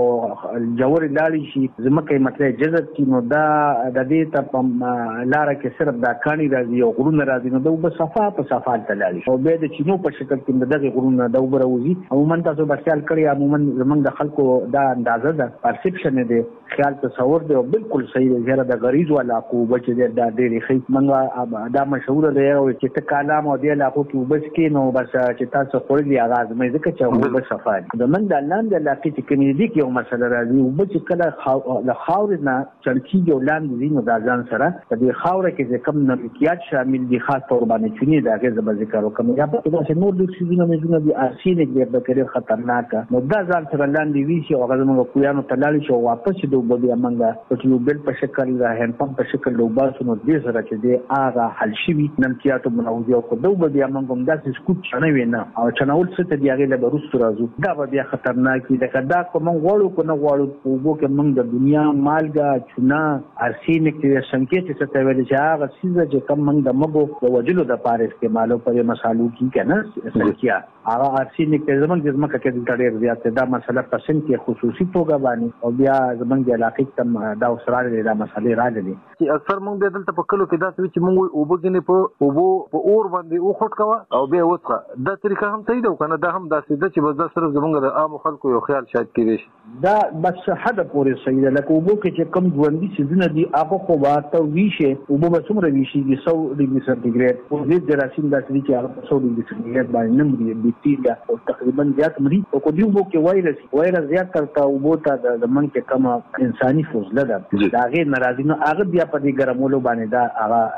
جوړ لاړ شي زمکه مطلب جذب کی نو دا د دې ته لار کې صرف دا کانی راځي او غرونه راځي نو د وب صفا په صفا تللی او به د چینو په شکل کې دغه غرونه د وب راوځي عموما تاسو به خیال کړی عموما زمونږ د خلکو دا اندازه ده پرسپشن دی خیال تصور دی او بالکل صحیح دی زیاده د غریز ولا کو بچ دی دا ډېری خې منګه دا مشهور دی او چې ته کلام او دی علاقو کې وبس کې نو بس چې تاسو خوري آغاز مې ځکه چې وب صفا د من د لاندې علاقې چې کومې دي کې یو مسله راځي وب چې کله د خاور نه چړکی یو لاندې دي نو دا ځان سره د دې خاور کې کوم نمکیات شامل دي خاص تور باندې چونی دا غږ به ذکر وکم یا په داسې نور د سیزونو مزونه دي ارسینک دی د کړي خطرناک نو دا ځان سره لاندې وی شي او هغه موږ کویانو تلل شي واپس د وبیا منګه په یو بل په شکل د هند پمپ په شکل لوباسو نو دې سره چې دی هغه حل شي نمکیات منوځي او د وبیا منګم داسې سکوت چنه وینا او چناول څه ته دیغه له روس راځو دا بیا خطرناک دي دا کدا کوم غوړو کو نه غوړو وګو کې موږ د دنیا مالګه چونه ارسینک دې سنکیت څه ته ویل چې هغه سیزه چې کم موږ د مګو د وجلو د پاره استعمالو پر مسالو کې کنه سنکیا هغه ارسینک ته زمونږ د ځمکه کې د ډېر زیات دا مسله پسند کې خصوصي توګه باندې او بیا زمونږ د علاقې تم دا اوسراله د مسالې راځي چې اکثر موږ د دلته په کلو کې دا چې موږ وبګنې په وبو په اور باندې او خټ کوا او بیا وڅخه دا طریقه هم صحیح ده کنه دا هم دا سیده چې بس دا صرف زمونږ د عام خلکو یو خیال شاید کېږي دا بس حد پورې صحیح ده لکه وبو کې چې کم ژوندۍ سيزونه دي هغه خو واته ویشه وبو به څومره ویشي د سو ډیګري سنټیګریډ او د جراثیم د اصلي چې هغه سو ډیګري سنټیګریډ باندې نمبري بیکټیریا او تقریبا زیات مري او کو دی وبو کې وایرس وایرس زیات ترته وبو ته د من کې کم انساني فضله ده دا غیر ناراضي نو هغه بیا په دې ګرمولو باندې دا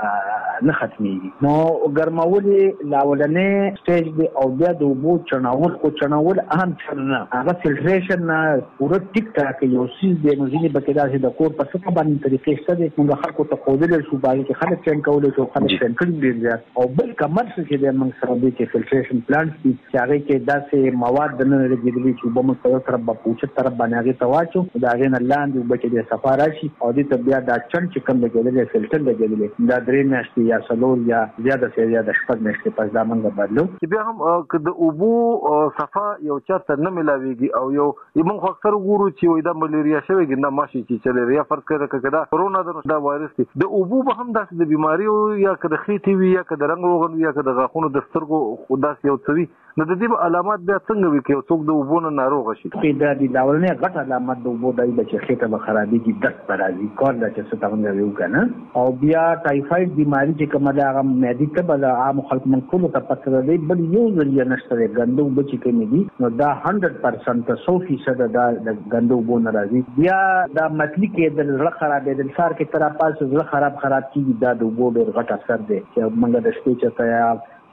هغه نه ختميږي نو ګرمول لاولنې سټیج دی او بیا د وبو چناول او چناول اهم چنه هغه فلټریشن نه پوره ټیک ټاک یو سیس دی نو ځینې بکیدا چې د کور په څه باندې طریقې شته دي موږ خلکو ته خوذل شو باندې چې خلک چن کولای شو خلک چن کړي دي او بل کمرس چې د موږ سره د فلټریشن پلانټ چې هغه کې داسې مواد د نن لګیدلي چې به موږ په یو طرف په پوښتنه طرف باندې هغه تواچو دا غین لاندې وبکې د سفاره شي او د بیا دا چن چې کوم لګیدل فلټر لګیدل دا درې میاشتې یا سلور یا زیاده سي یا د شپږ میاشتې پس دا موږ بدلو چې بیا هم د اوبو صفه یو چاته نه ملاويږي او یو موږ اکثر ګورو چې وای دا ملیریا شوی ګنده ماشي چې چلریا فرض کړه کړه کرونا دا وایرس دی د اوبو به هم داسې د بیماری یا کده خېټي وي یا کده رنګ روغن یا کده غاښونو د سترګو خداس یو څوي نو د دې علامات بیا څنګه وي چې څوک د اوبو نه ناروغ شي دا د لاولنې غټ علامات د اوبو دای چې خېټه به خرابېږي دست برازي کار دا چې څه څنګه ویو کنه او بیا ټایفاید بیماری چې کومه دا هغه معدي ته بل عام خلک منقول ته پته دی بل یو ځل نشته غندو بچی کوي دي نو دا صد درصد سو فیصد دا غندو بو ناراضي بیا دا متلی کې د زړه خرابې د سار کې تر پاس زړه خراب خراب کیږي دا د اوبو ډېر غټ اثر دی چې موږ د شپې چې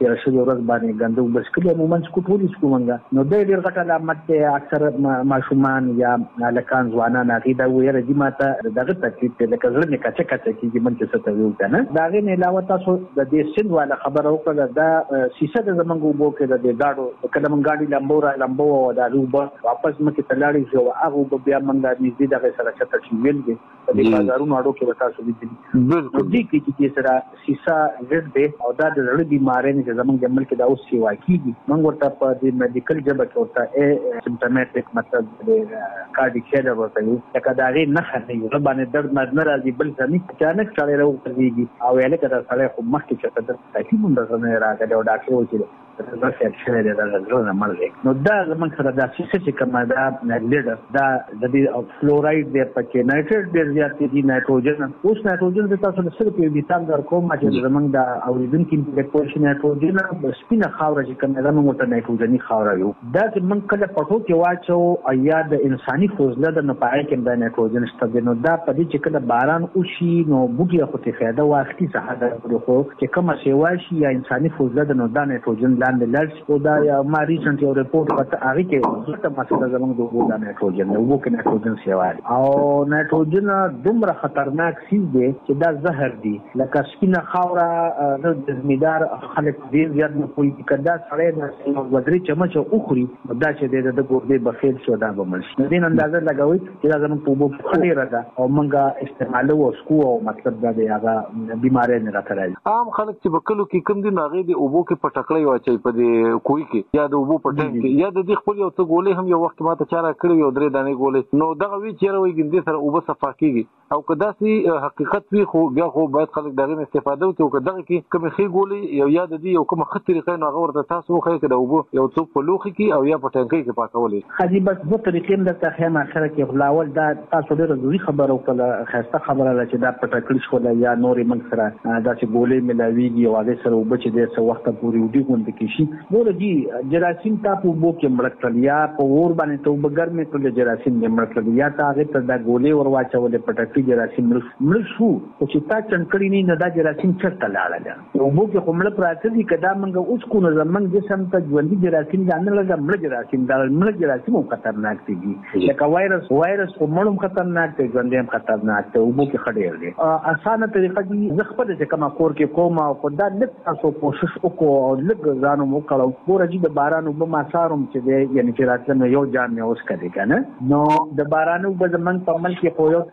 تیر شوی ورځ باندې ګندو بس کله عموما سکوټولي سکومنګا نو د ډیر غټه علامت ته اکثر ماشومان یا لکان ځوانان هغه دا ویره دي ماته دغه تکلیف ته لکه زړه نه کچه کچه کیږي من څه ته ویل کنه دا غي نه علاوه تاسو د دې سند والا خبر او کړه دا سیسه د زمنګ وبو کې د گاډو کله من گاډي لمبو را لمبو او دا روبه واپس مکه تلاړي شو هغه بیا منګا نږدې دغه سره چته شي ویل دي د بازارونو اړو کې وتا سو دي بالکل دي کې چې سره سیسه زړه دی او دا د زړه بیماری نه زمنګ د ملک دا اوس سی واکیږي موږ ورته په د میډیکل جبه کې ورته ا سیمپټومټیک مطلب د کارډیکیډر ورته یو لکه دا غي نه خني یو باندې درد نه راځي بل څه اچانک سره راوځي او یاله کړه سره خو مخکې چې د تاکي مونږ نه راغلی او ډاکټر و چې دا څه شي دا زړه مرګ نو دا زمونږ سره دا چې کومه دا لیډر دا د دې فلورایډ د پکې نایټریټ ډیر زیات دي نایټروجن اوس نایټروجن د تاسو سره په مثال در کوم چې زمونږ د اوریدونکو په پورشن نایټروجن سپینه خاور چې کومه زمونږ ته نایټروجني خاور یو دا چې موږ کله پټو کې واچو ایا د انساني فوزله د نپای کې د نایټروجن شته نو دا په دې چې کله باران وشي نو بوټي خو ته فایده واخلي څه دا خو چې کومه سیوا شي یا انساني فوزله د نو د نایټروجن لاندې لړ او دا ما ریسنټ یو ریپورت پته هغه کې څه مسله زموږ د وګړو د نایټروجن نو وګړو نایټروجن سیوا او نایټروجن دومره خطرناک شی دی چې دا زهر دی لکه سپینه خاوره د زمیدار خلک ډیر زیات نه کوي کدا سړی د ودري چمچ او خوري دا چې د ګوردې بخیل شو دا به مل شي دین اندازه لګوي چې دا زموږ په وګړو کې راځي او موږ استعمال وسکو او مطلب دا دی هغه بیماری نه راځي عام خلک چې بکلو کې کم دي ناغې دی اوبو کې پټکړې واچي په دې کوی کې یا د اوبو پټنګ کې یا د دې خپل یو څه ګولې هم یو وخت ماته چاره کړی یو درې دانې ګولې نو دغه وی چیرې وي ګندې سره اوبه صفا کیږي او کدا سي حقیقت وی خو بیا خو باید خلک دغه استفاده وکړي او دغه کې کوم خې ګولې یو یا د دې یو کوم خط طریقې نو هغه ورته تاسو خو کې د اوبو یو څو په لوخي کې او یا پټنګ کې پاکولې خدي بس دوه طریقې د تخیم اخره کې خلاول دا تاسو ډېر ضروري خبره وکړه خاصه خبره ده چې دا پټکړی شو یا نورې من سره دا چې ګولې ملاويږي او هغه سره وبچ دې څه وخت پورې وډي غونډ کې شي نور دي جراثیم تاسو وبو کې مړکل یا په ور باندې ته وبګر مې ټول جراثیم دې مړکل یا هغه ته دا ګولې ور واچولې پټکړی جراثیم مړ شو او چې تا چنکړی نه دا جراثیم چرته لاړل وبو کې کومړ پراته دي کدا منګه اوس کو نه زمنګ جسم ته ژوندۍ جراثیم ځان له مړ جراثیم دا مړ جراثیم خطرناک دي لکه وایرس وایرس کومړم خطرناک دي ژوندۍ هم خطرناک دي وبو کې خډیر دي اسانه طریقه دي زخپل چې کما کور کې کومه او دا لږ تاسو کوشش وکړو او لږ ځانو وکړو ګورځي د بارانو به ماساروم چې دی یعنی چې راتلنه یو جام نه اوس کړي کنه نو د بارانو به زمنګ په عمل کې پویو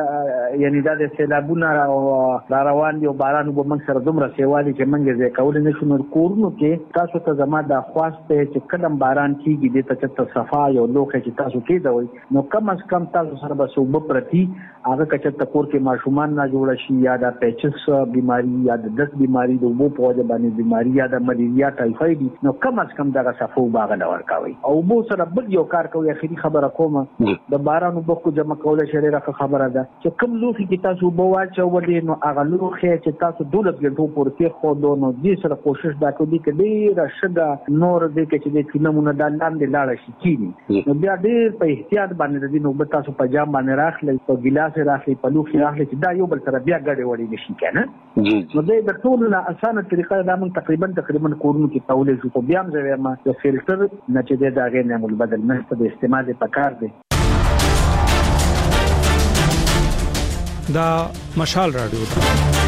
څه یعنی دا د سیلابونو او روان دي بارانو به موږ سره دومره سیوالي چې موږ یې کول نه شو نو کورونو کې تاسو ته زما د خواسته چې کلم باران کیږي د ته چې صفا یو لوخه چې تاسو کې دوی نو کم از کم تاسو سره به صوب پرتی هغه کچته کور کې ماشومان نه جوړ شي یا د پیچس بیماری یا د دس بیماری د وبو په وجه باندې بیماری یا د ملیریا ټایفاید نو کم از کم دغه صفو باغ نه ورکوي او وبو سره بل یو کار کوي اخیری خبره کوم د بارانو بکو جمع کول شریره خبره ده چې کم لوخي کې تاسو وبو واچو ولې نو هغه لوخي چې تاسو دولت ګټو پورته خو نو دې سره کوشش دا کوي چې ډیر شګه نور دې کې چې د فلمونو د لاندې لاړ شي کینی نو بیا ډیر په احتیاط باندې د نو تاسو په جام باندې راخلې په ګلاس راخلې په لوخي راخلې چې دا یو بل سره بیا ګډه وړي نشي کنه نو دې د ټول نه اسانه طریقه دا من تقریبا تقریبا کورونو کې تولې شو په بیا هم ځای ما د فلټر نه چې دا غیر نه مول بدل نه ست د استعمال پکار دی دا مشال رادیو